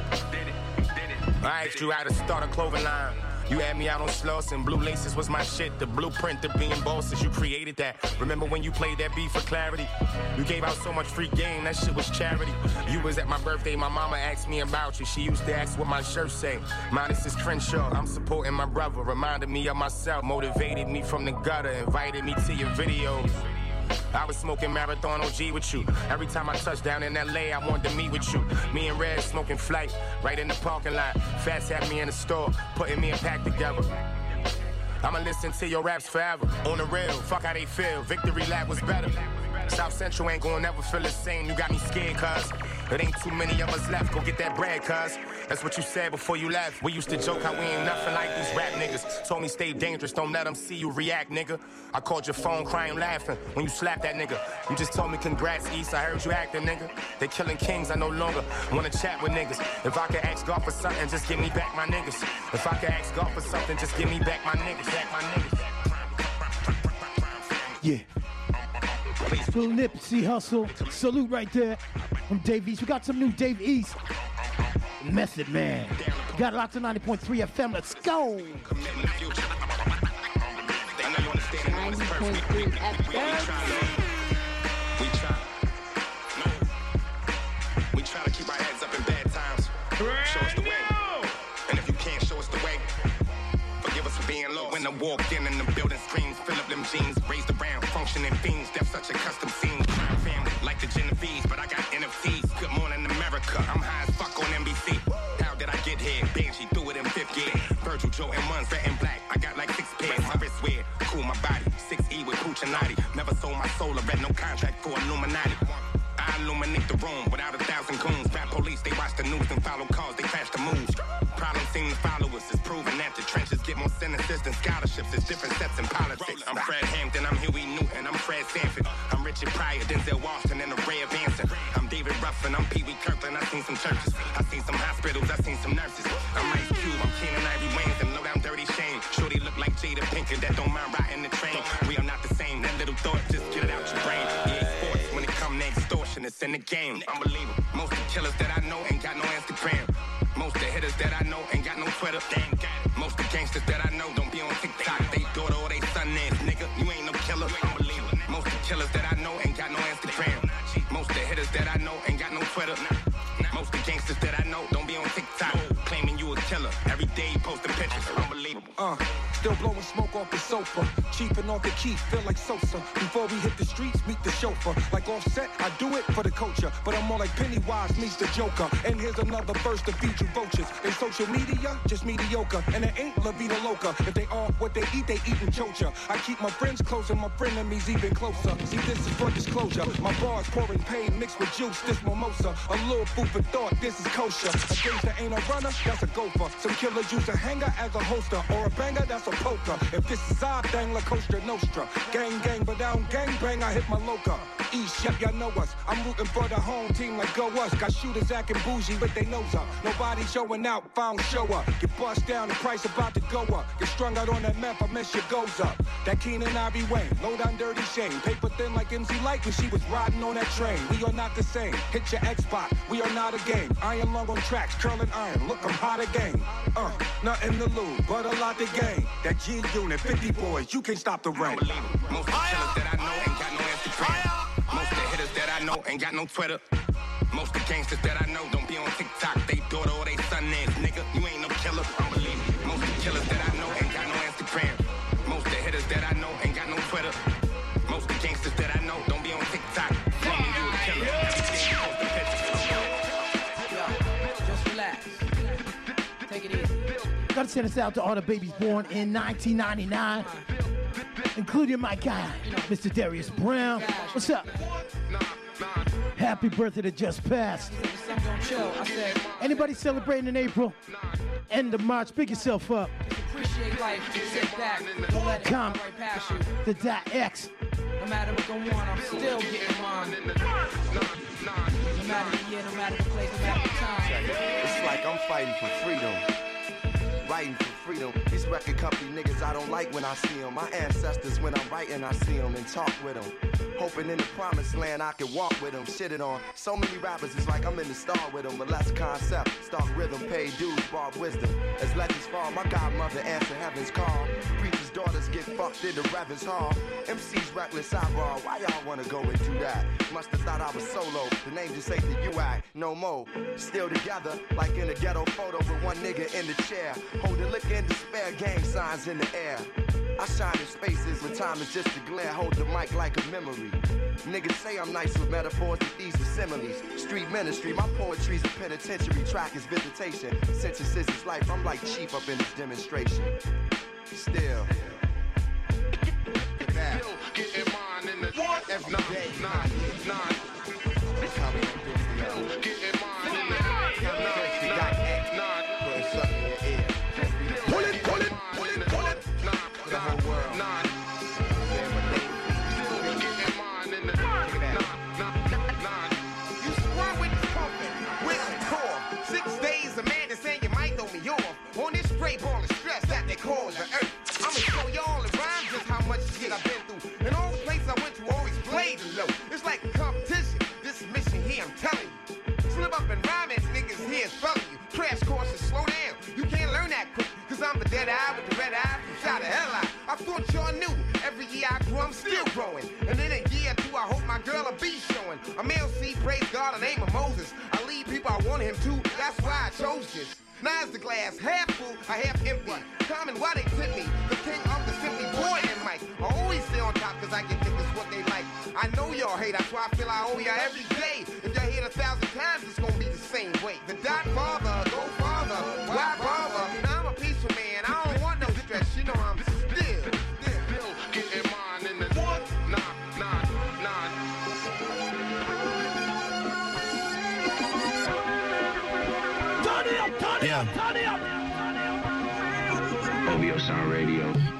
I asked you how to start a clothing line. You had me out on Schloss and blue laces was my shit. The blueprint to being bosses, you created that. Remember when you played that beat for clarity? You gave out so much free game, that shit was charity. You was at my birthday, my mama asked me about you. She used to ask what my shirt say. Mine is Crenshaw, I'm supporting my brother. Reminded me of myself, motivated me from the gutter. Invited me to your videos. I was smoking Marathon OG with you. Every time I touched down in LA, I wanted to meet with you. Me and Red smoking Flight right in the parking lot. Fats had me in the store, putting me a pack together. I'ma listen to your raps forever. On the real, fuck how they feel. Victory lap was better. South Central ain't gonna never feel the same. You got me scared, cuz. It ain't too many of us left. Go get that bread, cuz. That's what you said before you left. We used to joke how we ain't nothing like these rap niggas. Told me stay dangerous, don't let them see you react, nigga. I called your phone crying, laughing when you slapped that nigga. You just told me congrats, East. I heard you acting, nigga. They killing kings, I no longer wanna chat with niggas. If I could ask God for something, just give me back my niggas. If I could ask God for something, just give me back my niggas. Back my niggas. Yeah. Little Nipsey Hussle. Salute right there from Dave East. We got some new Dave East. Method Man. We got it locked to 90.3 FM. Let's go. 90.3 FM. We try to keep our heads up in bad times. Show us the way. And if you can't show us the way, forgive us for being low. When I walk in the building screams, fill up them jeans, raised around, functioning fiends. That's such a custom scene. Crime family, like the Genovese, but I got NFTs. Good morning, America. I'm high as fuck on NBC. How did I get here? Banshee threw it in 5th gear. Virgil, Joe, and One's red and black. I got like 6 pairs. My wrist weird, cool my body. 6E with Puccinati. Never sold my soul. I read no contract for Illuminati. I illuminate the room without 1,000 goons. Rap police, they watch the news and follow cars, they crash the moves. Problems seem to follow us. It's proven that the trenches get more sentences than scholarships. It's different sets in politics. I'm Fred Hampton, I'm Huey Newton, I'm Fred Sanford. I'm Richard Pryor, Denzel Washington, and a Ray of Anson. I'm David Ruffin, I'm Pee Wee Kirkland. I've seen some churches, I've seen some hospitals, I've seen some nurses. I'm Ice Cube, I'm Keenan Ivory Wayans, and low down Dirty Shame. Shorty look like Jada Pinkett, that don't mind riding the train. We are not the same, that little thought, just get it out your brain. EA Sports, when it come to extortion, it's in the game. Unbelievable. Most of the killers that I know ain't got no Instagram. Most of the hitters that I know ain't got no Twitter. Most of the gangsters that I know don't be on TikTok. They daughter or they son is, nigga. You ain't no killer. Unbelievable. Most of the killers that I know ain't got no Instagram. Most of the hitters that I know ain't got no Twitter. Most of the gangsters that I know don't be on TikTok. Claiming you a killer. Every day you posting pictures. Unbelievable. Still blowing smoke off the the sofa. Chiefin' off the key, feel like Sosa. Before we hit the streets, meet the chauffeur. Like Offset, I do it for the culture. But I'm more like Pennywise meets the Joker. And here's another verse to feed you vultures. They social media, just mediocre. And it ain't La Vida Loca. If they are what they eatin' chocha. I keep my friends close and my frenemies even closer. See, this is for disclosure. My bars pouring pain mixed with juice, this mimosa. A little food for thought, this is kosher. A gangster ain't a runner, that's a gopher. Some killers use a hanger as a holster. Or a banger, that's a poker. If this is our thing, La Costa Nostra. Gang, gang, but I don't gang bang, I hit my loca. East, yep, y'all know us. I'm rooting for the home team like go us. Got shooters acting bougie with they nose up. Nobody showing out, found show up. Get bust down, the price about to go up. Get strung out on that meth, I mess your goes up. That Keenan Ivory Wayne, low down dirty Shane. Paper thin like MC Light when she was riding on that train. We are not the same. Hit your Xbox, we are not a game. Iron long on tracks, curling iron. Look, I'm hot again. Nothing to lose, but a lot to gain. That G unit, 50 boys, you can't stop the rain. Most of the killers that I know ain't got no Instagram. Most of the hitters that I know ain't got no Twitter. Most of the gangsters that I know don't be on TikTok. They daughter or they son names, nigga. You ain't no killer, I don't believe it. Most of the killers that I know ain't got no Instagram. Most of the hitters that I know ain't got no Twitter. Most of the gangsters that I know don't be on TikTok. Claiming you a killer. Just relax. Take it easy. Gotta send us out to all the babies born in 1999, including my guy, Mr. Darius Brown. What's up? Happy birthday to just passed. Anybody celebrating in April? End of March, pick yourself up. Appreciate life, sit back, don't let it come right past you. The .x. No matter what go on, I'm still getting mine. No matter the year, no matter the place, no matter the time. It's like I'm fighting for freedom. Writing for freedom. These record company niggas I don't like when I see them. My ancestors when I'm writing I see them and talk with them. Hoping in the promised land I can walk with them. Shit it on. So many rappers it's like I'm in the star with them. But less concept, stark rhythm, pay dues, bar wisdom. As legends fall, my godmother answer heaven's call. Preachers' daughters get fucked into Reverend's hall. MC's reckless eyeball, why y'all wanna go and do that? Must have thought I was solo. The name just ain't the UI, no more. Still together, like in a ghetto photo with one nigga in the chair. Holding liquor in despair, gang signs in the air. I shine in spaces when time is just a glare. Hold the mic like a memory. Niggas say I'm nice with metaphors, but these are similes. Street ministry, my poetry's a penitentiary. Track is visitation. Synthesis is life, I'm like chief up in this demonstration. Still. Getting mine in the F9, 9. Getting mine in the 9. Put something in your ear. Pull it. The whole world. 9. Getting mine in the 9. You squirm with the pumping, with the core. 6 days, a man is saying you might throw me off. On this spray ball of stress that they call the earth. I'ma show y'all in rhyme just how much shit I've been through. And all the places I went to always played the low. It's like a competition. This mission here, I'm telling you. Slip up and rhyme as niggas here is felling you. Crash courses, slow down. You can't learn that quick. Cause I'm the dead eye with the red eye. Shot the hell out. I thought y'all knew. Every year I grow, I'm still growing. And in a year or two, I hope my girl will be showing. I'm LC, praise God, the name of Moses. I lead people I want him to. That's why I chose this. Now is the glass half full, I half empty. Common, why they tip me? The king of the simply boy and Mike. I always stay on top cause I get niggas what they like. I know y'all hate, that's why I feel I owe y'all every day. If y'all hate 1,000 times, it's gonna be the same way. The dot father, go farther, why bother? Now I'm a peaceful man, I don't want no stress. You know I'm still Getting mine in the 9. OVO Sound Radio.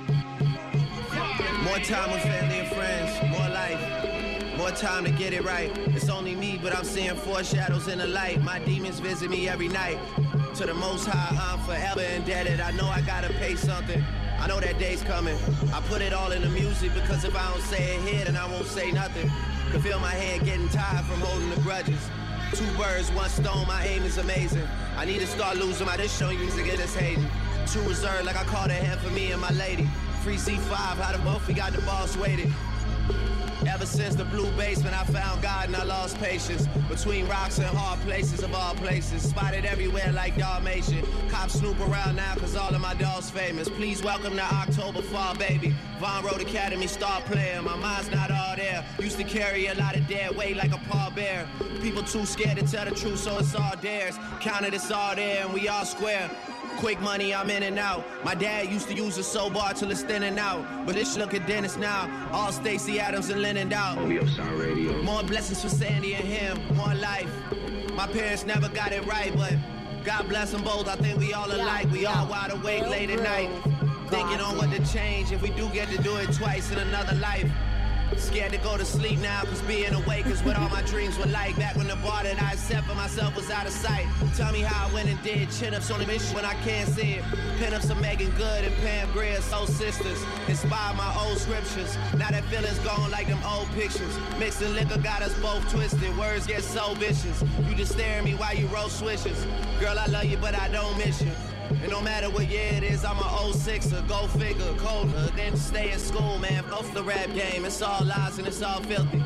More time with family and friends, more life, more time to get it right. It's only me, but I'm seeing foreshadows in the light. My demons visit me every night. To the Most High, I'm forever indebted. I know I gotta pay something. I know that day's coming. I put it all in the music because if I don't say it here, then I won't say nothing. Can feel my head getting tired from holding the grudges. 2 birds, 1 stone, my aim is amazing. I need to start losing my this show music, it is hating. Too reserved, like I called a hand for me and my lady. Free C5, how the both we got the boss waited. Ever since the blue basement, I found God and I lost patience. Between rocks and hard places of all places. Spotted everywhere like Dalmatian. Cops snoop around now cause all of my dogs famous. Please welcome the October Fall baby. Von Road Academy star player. My mind's not all there. Used to carry a lot of dead weight like a pallbearer. People too scared to tell the truth, so it's all theirs. Counted, it's all there and we all square. Quick money, I'm in and out. My dad used to use a soap bar till it's thinning out. But this look at Dennis now. All Stacey Adams and Lennon out. Radio. More blessings for Sandy and him. More life. My parents never got it right, but God bless them both. I think we all alike. We all wide awake late at night. Thinking on what to change if we do get to do it twice in another life. Scared to go to sleep now, cause being awake is what all my dreams were like. Back when the bar that I set for myself was out of sight. Tell me how I went and did chin-ups on the mission when I can't see it. Pin-ups of Megan Good and Pam Grier, soul sisters. Inspire my old scriptures. Now that feeling's gone like them old pictures. Mixing liquor got us both twisted. Words get so vicious. You just stare at me while you roll swishes. Girl, I love you, but I don't miss you. And no matter what year it is, I'm a 06er, go figure, colder than stay in school, man. Off the rap game, it's all lies and it's all filthy.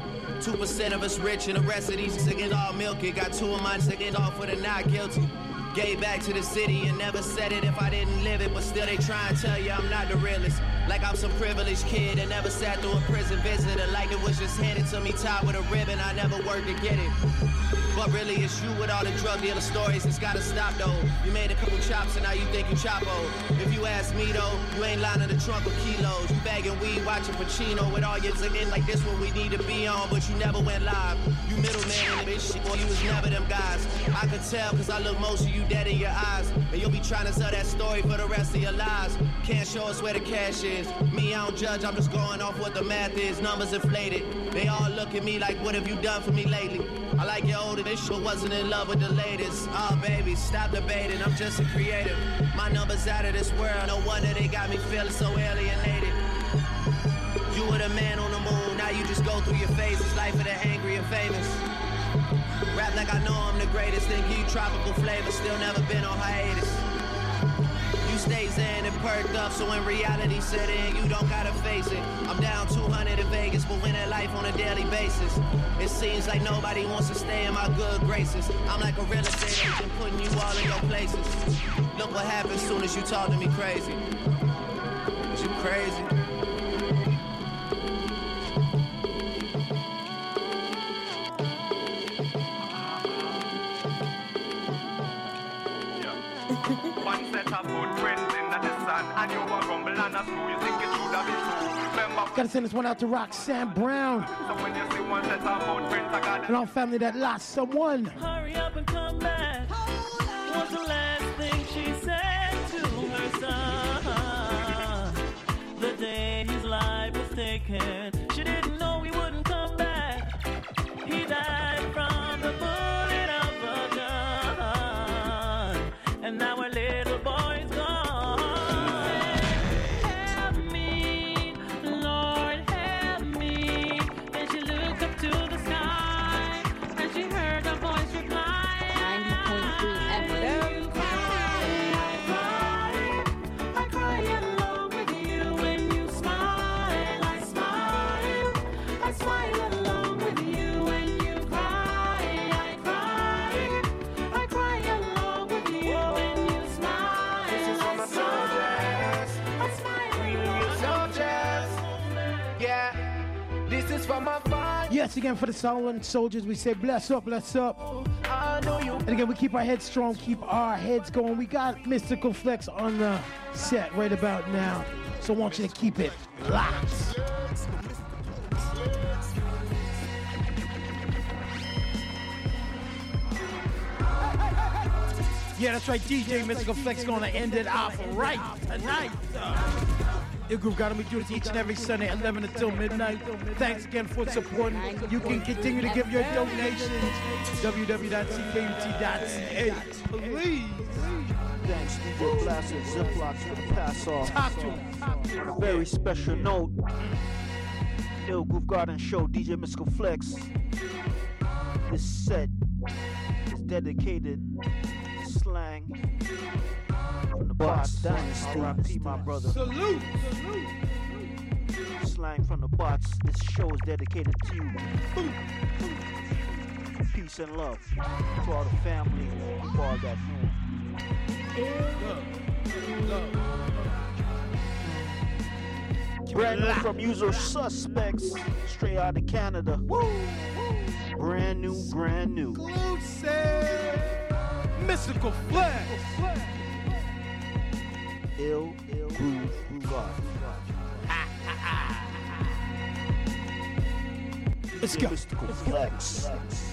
2% of us rich and the rest of these niggas all milky. Got 2 of mine niggas off with a not guilty. Gave back to the city and never said it if I didn't live it. But still they try and tell you I'm not the realest. Like I'm some privileged kid that never sat through a prison visitor. Like it was just handed to me tied with a ribbon. I never worked to get it. But really it's you with all the drug dealer stories. It's gotta stop though. You made a couple chops and now you think you Chapo. If you ask me though, you ain't lying in the trunk with kilos. You bagging weed, watching Pacino with all your zigging like this what we need to be on. But you never went live. You middleman in the bitch shit, boy, you was never them guys. I could tell cause I look most of you dead in your eyes. And you'll be trying to tell that story for the rest of your lives. Can't show us where the cash is. Me, I don't judge, I'm just going off what the math is. Numbers inflated. They all look at me like, what have you done for me lately? I like your older bitch, but wasn't in love with the latest. Oh, baby, stop debating, I'm just a creative. My numbers out of this world, no wonder they got me feeling so alienated. You were the man on the moon, now you just go through your phases. Life of the angry and famous. Rap like I know I'm the greatest, then give you tropical flavor, still never been on hiatus. You stay zen and perked up, so when reality set in, you don't gotta face it. I'm down 200 in Vegas, but winning life on a daily basis. It seems like nobody wants to stay in my good graces. I'm like a real estate agent, putting you all in your places. Look what happens soon as you talk to me crazy. Is you crazy? One set of footprints in the sun, and you were rumble and a screw. You think it should have been true? Remember, gotta send this one out to Roxanne Brown. So when you see one set of footprints, I got and all family that lost someone. Hurry up and come back. Was the last thing she said to her son. The day his life was taken, she didn't know he wouldn't come back. He died from the bullet of a gun, and now her little boy's gone. Help me, Lord, help me. And she looked up to the sky, and she heard a voice reply. 90.3 FM. I cry along with you when you smile. I smile along with you when you cry. I cry along with you when you smile. This is for my soldiers. Soldiers. Yeah. This is for my fun. Yes, again for the silent soldiers, we say bless up, bless up. I know you. And again, we keep our heads strong, keep our heads going. We got Mystical Flex on the set right about now, so I want you to keep it locked. Yeah, that's right, DJ Mystical Flex gonna end it off right tonight. Your group got me do this each and every Sunday, 11 until midnight. Thanks again for supporting. You can continue to give your donations. www.ckut.ca. Please. Thanks, DJ Blast and Ziploc for the pass off. Talk to him. Very special note. Ill Groove Garden Show, DJ Mystical Flex. This set is dedicated to Slang from the Box Dynasty. R.I.P. my brother. Salute. Slang slang from the bots. This show is dedicated to you. Peace and love to all the family, for all that brand new from Usual Suspects, straight out of Canada. Woo! Brand new. Exclusive. Mystical Flex. Ill Groove God. Let's go. Mystical Flex.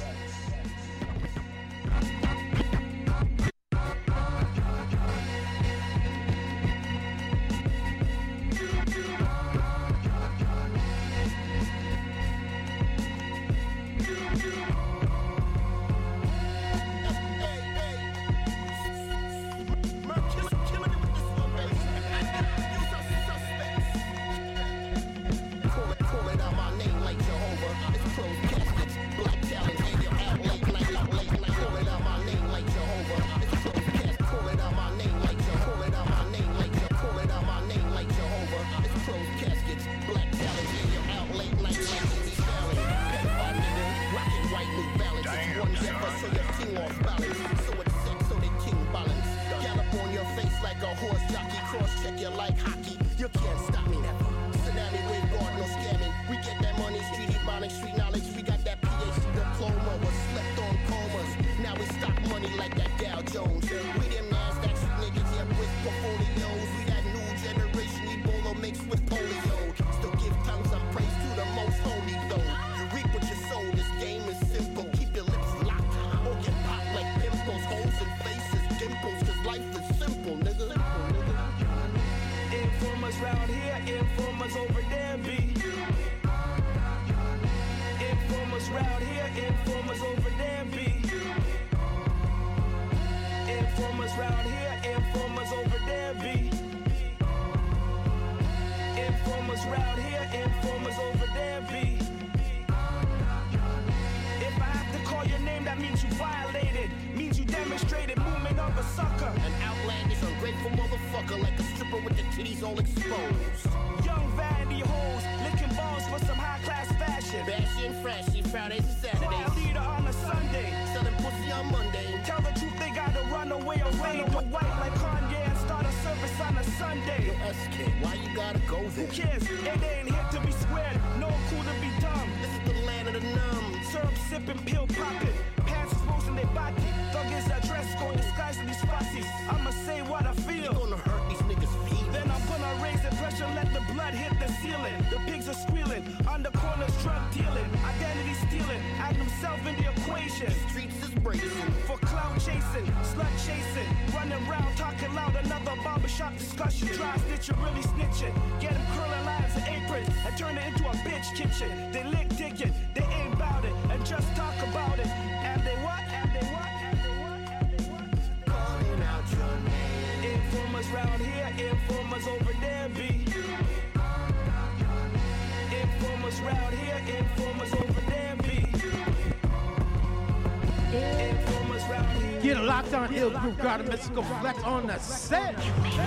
Get locked on Ill Groove God and Mystical Flex on the set.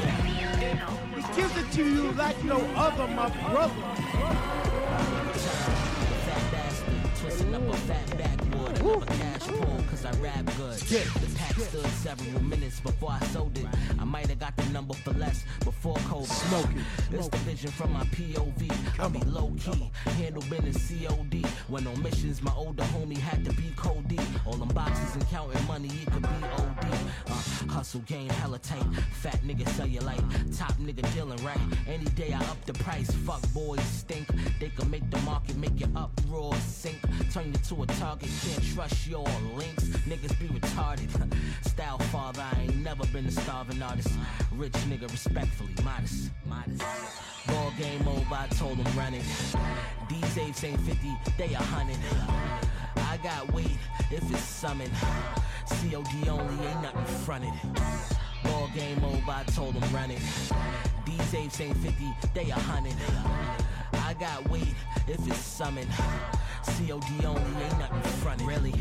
He gives it to you like no other, my brother. Twisting up a fat backwood, another cash pull, cause I rap good. The pack stood several minutes before I sold it. I might have got the number for less before COVID. Smoking. This the vision from my POV. I be low key, handle business COD. When on missions, my older homie had to be Cody. All them boxes and counting money, it could be OD. Hustle game hella tight, fat nigga cellulite, top nigga dealing right. Any day I up the price, fuck boys stink. They can make the market, make your uproar sink. Turn you to a target, can't trust your links. Niggas be retarded. Style father, I ain't never been a starving artist. Rich nigga, respectfully, modest. Ball game over, I told them run it. These apes ain't 50, they 100. I got weight if it's summoned. COD only, ain't nothing fronted. Ball game over, I told them run it. These apes ain't 50, they 100. I got weight if it's summoned. COD only, ain't nothing fronted. Really,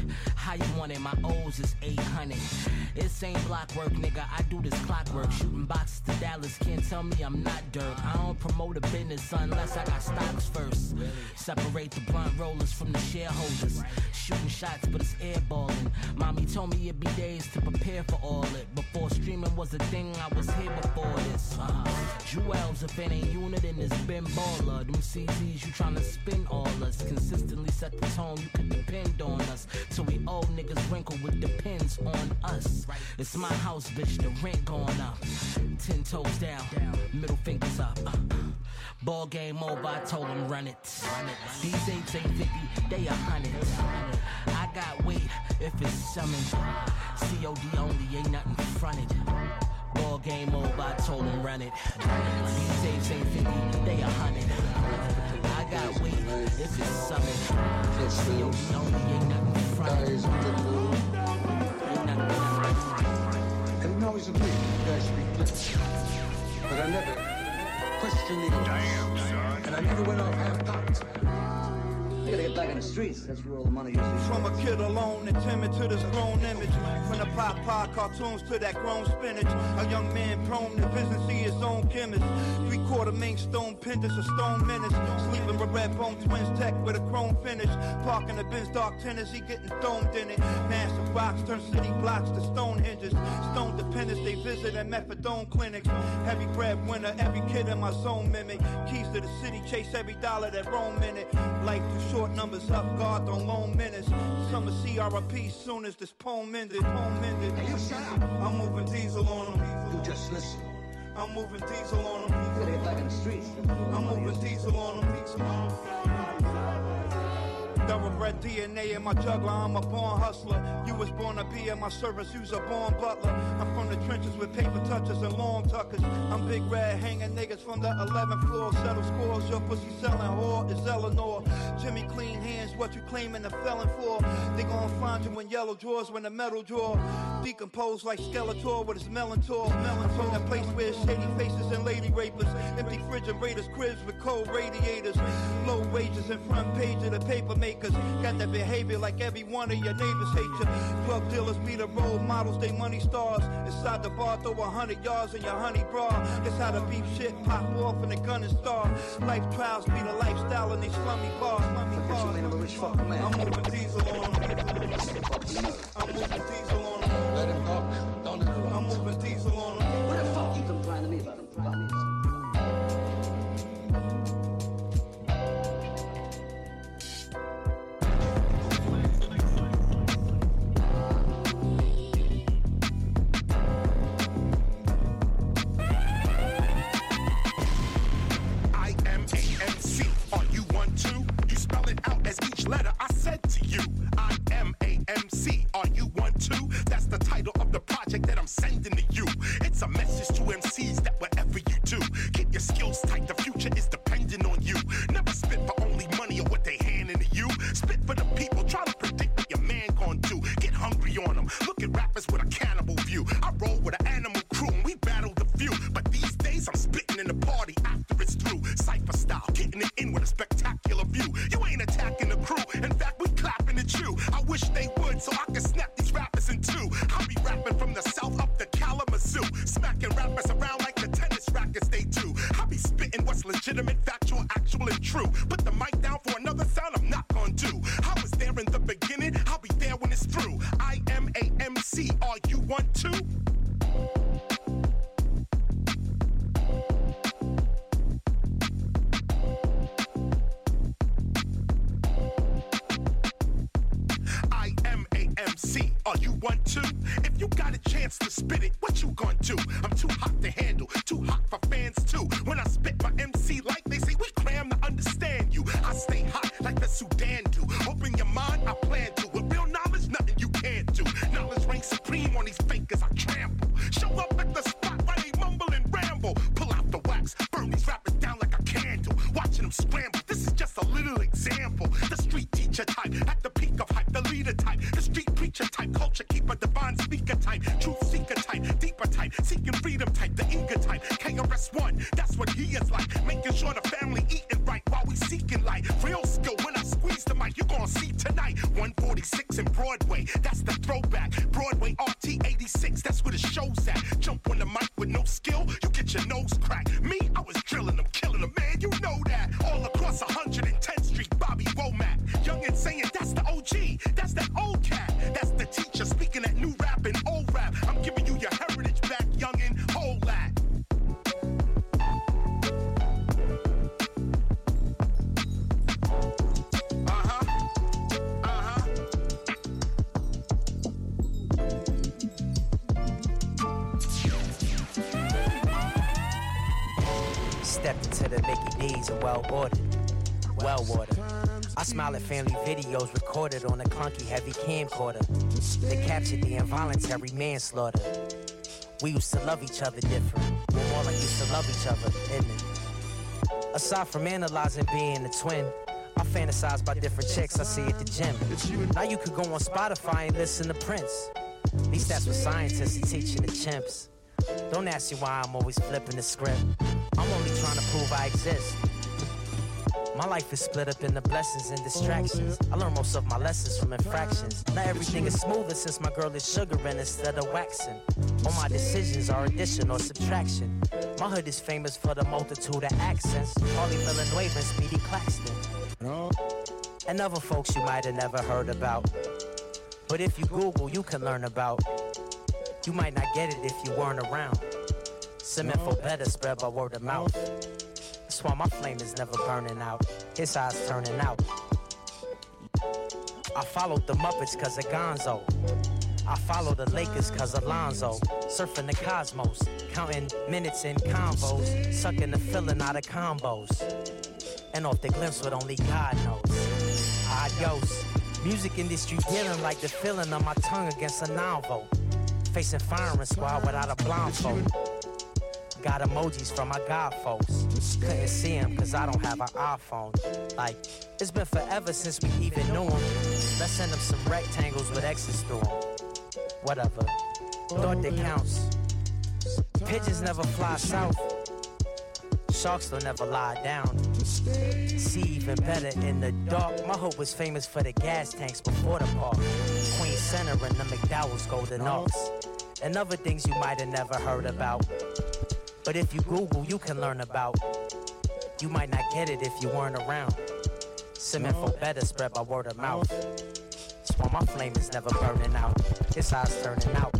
How you want it? My O's is 800. This ain't block work, nigga. I do this clockwork. Shooting boxes to Dallas. Can't tell me I'm not dirt. I don't promote a business unless I got stocks first. Separate the blunt rollers from the shareholders. Shooting shots, but it's airballing. Mommy told me it'd be days to prepare for all it. Before streaming was a thing, I was here before this. Jewels, if it ain't unit, then it's been baller. Them CDs you tryna spin all us. Consistently set the tone, you can depend on us. Till we old niggas wrinkle with depends on us. It's my house, bitch, the rent going up. 10 toes down, middle fingers up. Ball game over, I told him run it. These apes ain't 50, they 100. I got weight if it's summoned. COD only, ain't nothing fronted. Ball game over, I told him run it. These apes ain't 50, they 100. I got weight if it's summoned. COD only, ain't nothing fronted. Ain't nothing fronted. And now he's a big guy speak. But I never questioned the damn, and I never went off half-cocked. You gotta get back in the streets. That's where all the money is. From a kid alone and timid to this grown image. From the pop cartoons to that grown spinach. A young man prone to business, he his own chemist. 3/4 main stone pendants, a stone menace. Sleeping with red bone twins tech with a chrome finish. Parking the Benz dark tennis, he getting stoned in it. Massive rocks turn city blocks to stone hinges. Stone dependents, they visit at methadone clinics. Heavy breadwinner, every kid in my zone mimic. Keys to the city, chase every dollar that roam in it. Life too short. Numbers up, guard don't loan minutes. Summer CRP soon as this poem ended. Hey, you shut up. I'm moving diesel on them. You just listen. I'm moving diesel on them. You gotta get back in the streets. I'm moving diesel on them. Thoroughbred DNA in my juggler, I'm a born hustler. You was born to be at my service, you's a born butler. I'm from the trenches with paper touches and long tuckers. I'm big red hanging niggas from the 11th floor. Settle scores, your pussy selling whore is Eleanor. Jimmy clean hands, what you claiming a felon for? They gon' find you in yellow drawers when the metal drawer. Decomposed like Skeletor with his Melantor. I'm from the place where shady faces and lady rapers. Empty refrigerators, cribs with cold radiators. Low wages and front page of the paper makers. Got that behavior like every one of your neighbors hate you. Drug dealers be the role models, they money stars. Inside the bar, throw 100 yards in your honey bra. That's how the beef shit pop off and the gun and star. Life trials be the lifestyle in these slummy bars. I'm a rich fucking man. I'm moving diesel on them. I'm moving diesel on them. Let him talk. Don't interrupt. I'm moving diesel on them. What the fuck you complaining to me about? Letter I said to you, I am AMC. Are you one too? That's the title of the project that I'm sending to you. It's a message to MCs that whatever you do, keep your skills tight. The future is dependent on you. Never spit for only money or what they handing to you. Spit for the people. Try to predict what your man gon' do. Get hungry on them. Look at rappers with a cannibal view. I roll with an animal crew and we battle the few. But these days I'm spitting in the party after it's through. Cypher style, getting it in with a spectacular view. You ain't attacking the crew. In fact, we clapping at you. I wish they would so I could snap these rappers in two. I'll be rapping from the south up to Kalamazoo. Smacking rappers around like the tennis rackets they do. I'll be spitting what's legitimate, factual, actual, and true. Put the mic down for another sound I'm not gonna do. I was there in the beginning, I'll be there when it's through. I am AMC, are you one too? MC, are you one too? If you got a chance to spit it, what you gonna do? I'm too hot to handle, too hot for fans too. When I spit my MC like they say, we cram to understand you. I stay hot like the Sudan do. Open your mind, I plan to. With real knowledge, nothing you can't do. Knowledge reigns supreme on these fakers I trample. Show up at the spot while they mumble and ramble. Pull out the wax, burn these rappers down like a candle. Watching them scramble, this is just a little example. The street teacher type, at the peak of hype, the leader type. The street preacher type, culture keeper, divine speaker type, truth seeker type, deeper type, seeking freedom type, the Inca type, KRS-One, that's what he is like, making sure the gonna see tonight. 146 in Broadway, that's the throwback. Broadway RT 86, that's where the show's at. Jump on the mic with no skill, you get your nose cracked. Me, I was drilling them, killing them, man, you know that. All across 110th Street, Bobby Womack. Young and saying, that's the OG, that's that old cat. That's the teacher speaking that new rap and old rap. I'm giving you your heritage back, young and whole lad. Stepped into the Mickey D's and well ordered. I smile at family videos recorded on a clunky heavy camcorder that captured the involuntary manslaughter. We used to love each other different. We're more like used to love each other, isn't it? Aside from analyzing being a twin, I fantasize about different chicks I see at the gym. Now you could go on Spotify and listen to Prince. At least that's what scientists are teaching the chimps. Don't ask me why I'm always flipping the script. I'm only trying to prove I exist. My life is split up into blessings and distractions. I learn most of my lessons from infractions. Not everything is smoother since my girl is sugaring instead of waxing. All my decisions are addition or subtraction. My hood is famous for the multitude of accents. Harley Villanueva and Speedy Claxton. And other folks you might have never heard about. But if you Google, you can learn about. You might not get it if you weren't around. Some info better spread by word of mouth. That's why my flame is never burning out. His eyes turning out. I followed the Muppets cause of Gonzo. I follow the Lakers cause of Lonzo. Surfing the cosmos, counting minutes in convos, sucking the feeling out of combos. And off the glimpse what only God knows. Adios. Music industry dealing like the feeling of my tongue against a novel. Facing firing squad without a blindfold. Got emojis from my God folks. Couldn't see him cause I don't have an iPhone. Like, it's been forever since we even knew him. Let's send him some rectangles with X's through them. Whatever. Thought that counts. Pigeons never fly south. Sharks will never lie down. See even better in the dark. My hood was famous for the gas tanks before the park. Queen Center and the McDowell's Golden Arcs. And other things you might have never heard about. But if you Google, you can learn about. You might not get it if you weren't around. Some info better spread by word of mouth. That's why my flame is never burning out. His eyes turning out.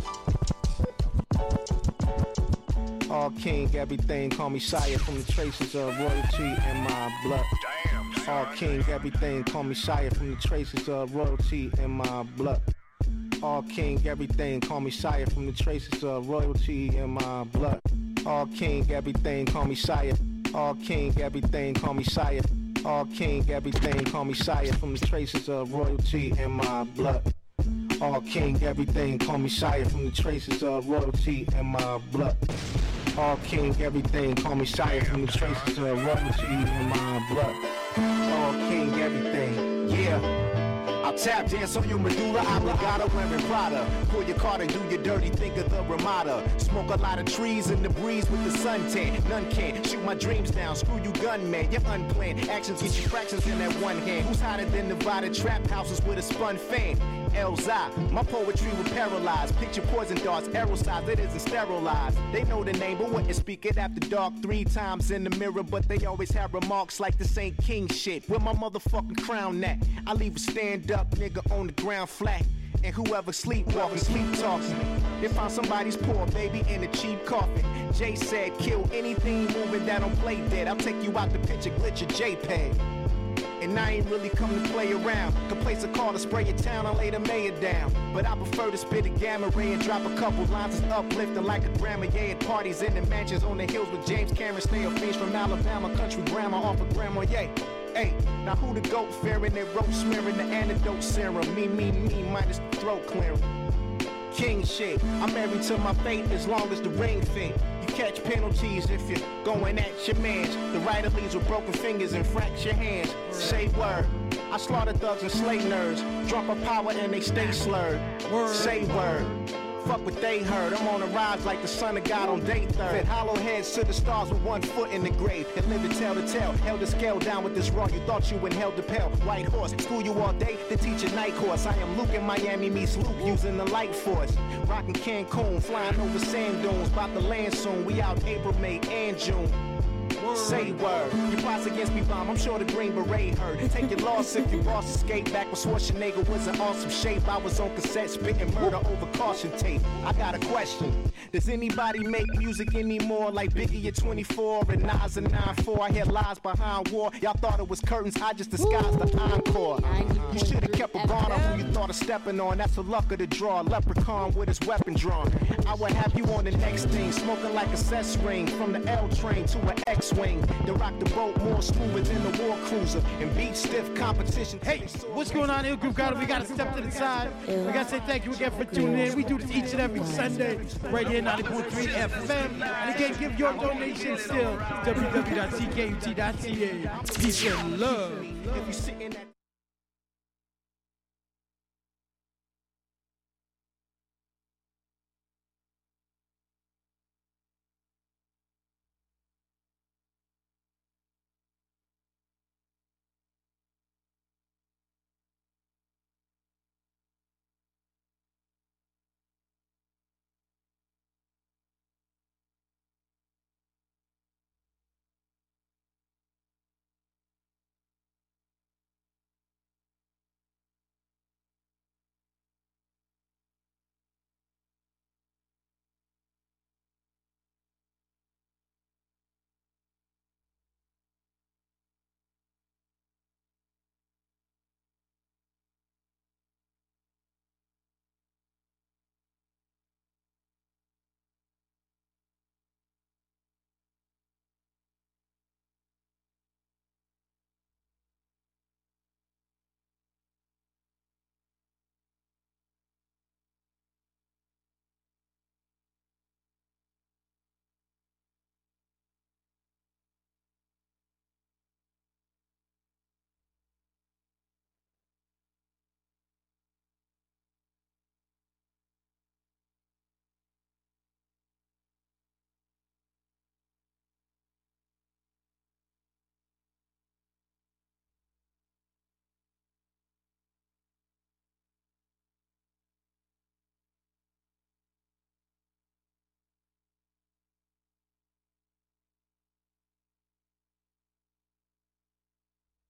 All king, everything, call me sire from the traces of royalty in my blood. All king, everything, call me sire from the traces of royalty in my blood. All king, everything, call me sire from the traces of royalty in my blood. All king, everything, call me sire. All king, everything, call me sire. All king, everything, call me sire from the traces of royalty in my blood. All king, everything, call me sire from the traces of royalty in my blood. All king, everything, call me sire from the traces of royalty in my blood. All king, everything, yeah. I'll tap dance on your medulla oblongata wearing Prada. Pull your card and do your dirty, think of the Ramada. Smoke a lot of trees in the breeze with the suntan. None can shoot my dreams down. Screw you gunman, you're unplanned. Actions get you fractions in that one hand. Who's hotter than divided trap houses with a spun fan? Elzai, my poetry will paralyze. Picture poison darts, arrow size, it isn't sterilized. They know the name, but wouldn't speak it after dark 3 times in the mirror. But they always have remarks like this ain't king shit. Where my motherfucking crown at? I leave a stand up nigga on the ground flat. And whoever sleepwalking, sleep talks me. They find somebody's poor baby in a cheap coffin. Jay said, kill anything moving that don't play dead. I'll take you out the picture, glitch a JPEG. And I ain't really come to play around. Could place a call to spray your town and lay the mayor down. But I prefer to spit a gamma ray and drop a couple lines that's uplifting like a grammar. Yeah, at parties in the mansions on the hills with James Cameron. Stay a fiends from Alabama, country grandma off of grandma, yeah. Hey, now who the goat fearing? They rope smearing the antidote serum. Me, minus the throat clearing. King shit, I'm married to my fate as long as the ring fit. You catch penalties if you're going at your mans. The writer leaves with broken fingers and fractured hands. Say word, I slaughter thugs and slay nerds. Drop a power and they stay slurred. Say word, Fuck what they heard. I'm on a rise like the son of God on day third. Fed hollow heads to the stars with 1 foot in the grave. And live to tell the tale. Held the scale down with this raw. You thought you inhaled the pale. White horse. School you all day to teach a night course. I am Luke in Miami meets Luke using the light force. Rockin' Cancun, flying over sand dunes. About to land soon. We out April, May, and June. Say word. You plots against me, bomb. I'm sure the Green Beret heard. Take your loss if you boss escape. Back when Schwarzenegger was in awesome shape. I was on cassette spitting murder over caution tape. I got a question. Does anybody make music anymore like Biggie at 24 and Nas at 9-4? I hear lies behind war. Y'all thought it was curtains. I just disguised the encore. You should have kept a guard on who you thought of stepping on. That's the luck of the draw. Leprechaun with his weapon drawn. I would have you on the next thing. Smoking like a cess ring. From the L train to an X-Wing. They rock the boat more smoother than the war cruiser and beat stiff competition. Hey, what's going on, Ill Group God? We got to step to the side. We got to say thank you again for tuning in. We do this each and every Sunday right here, 90.3 FM. And again, give your donation still. www.ckut.ca. Peace and love. If you sit in that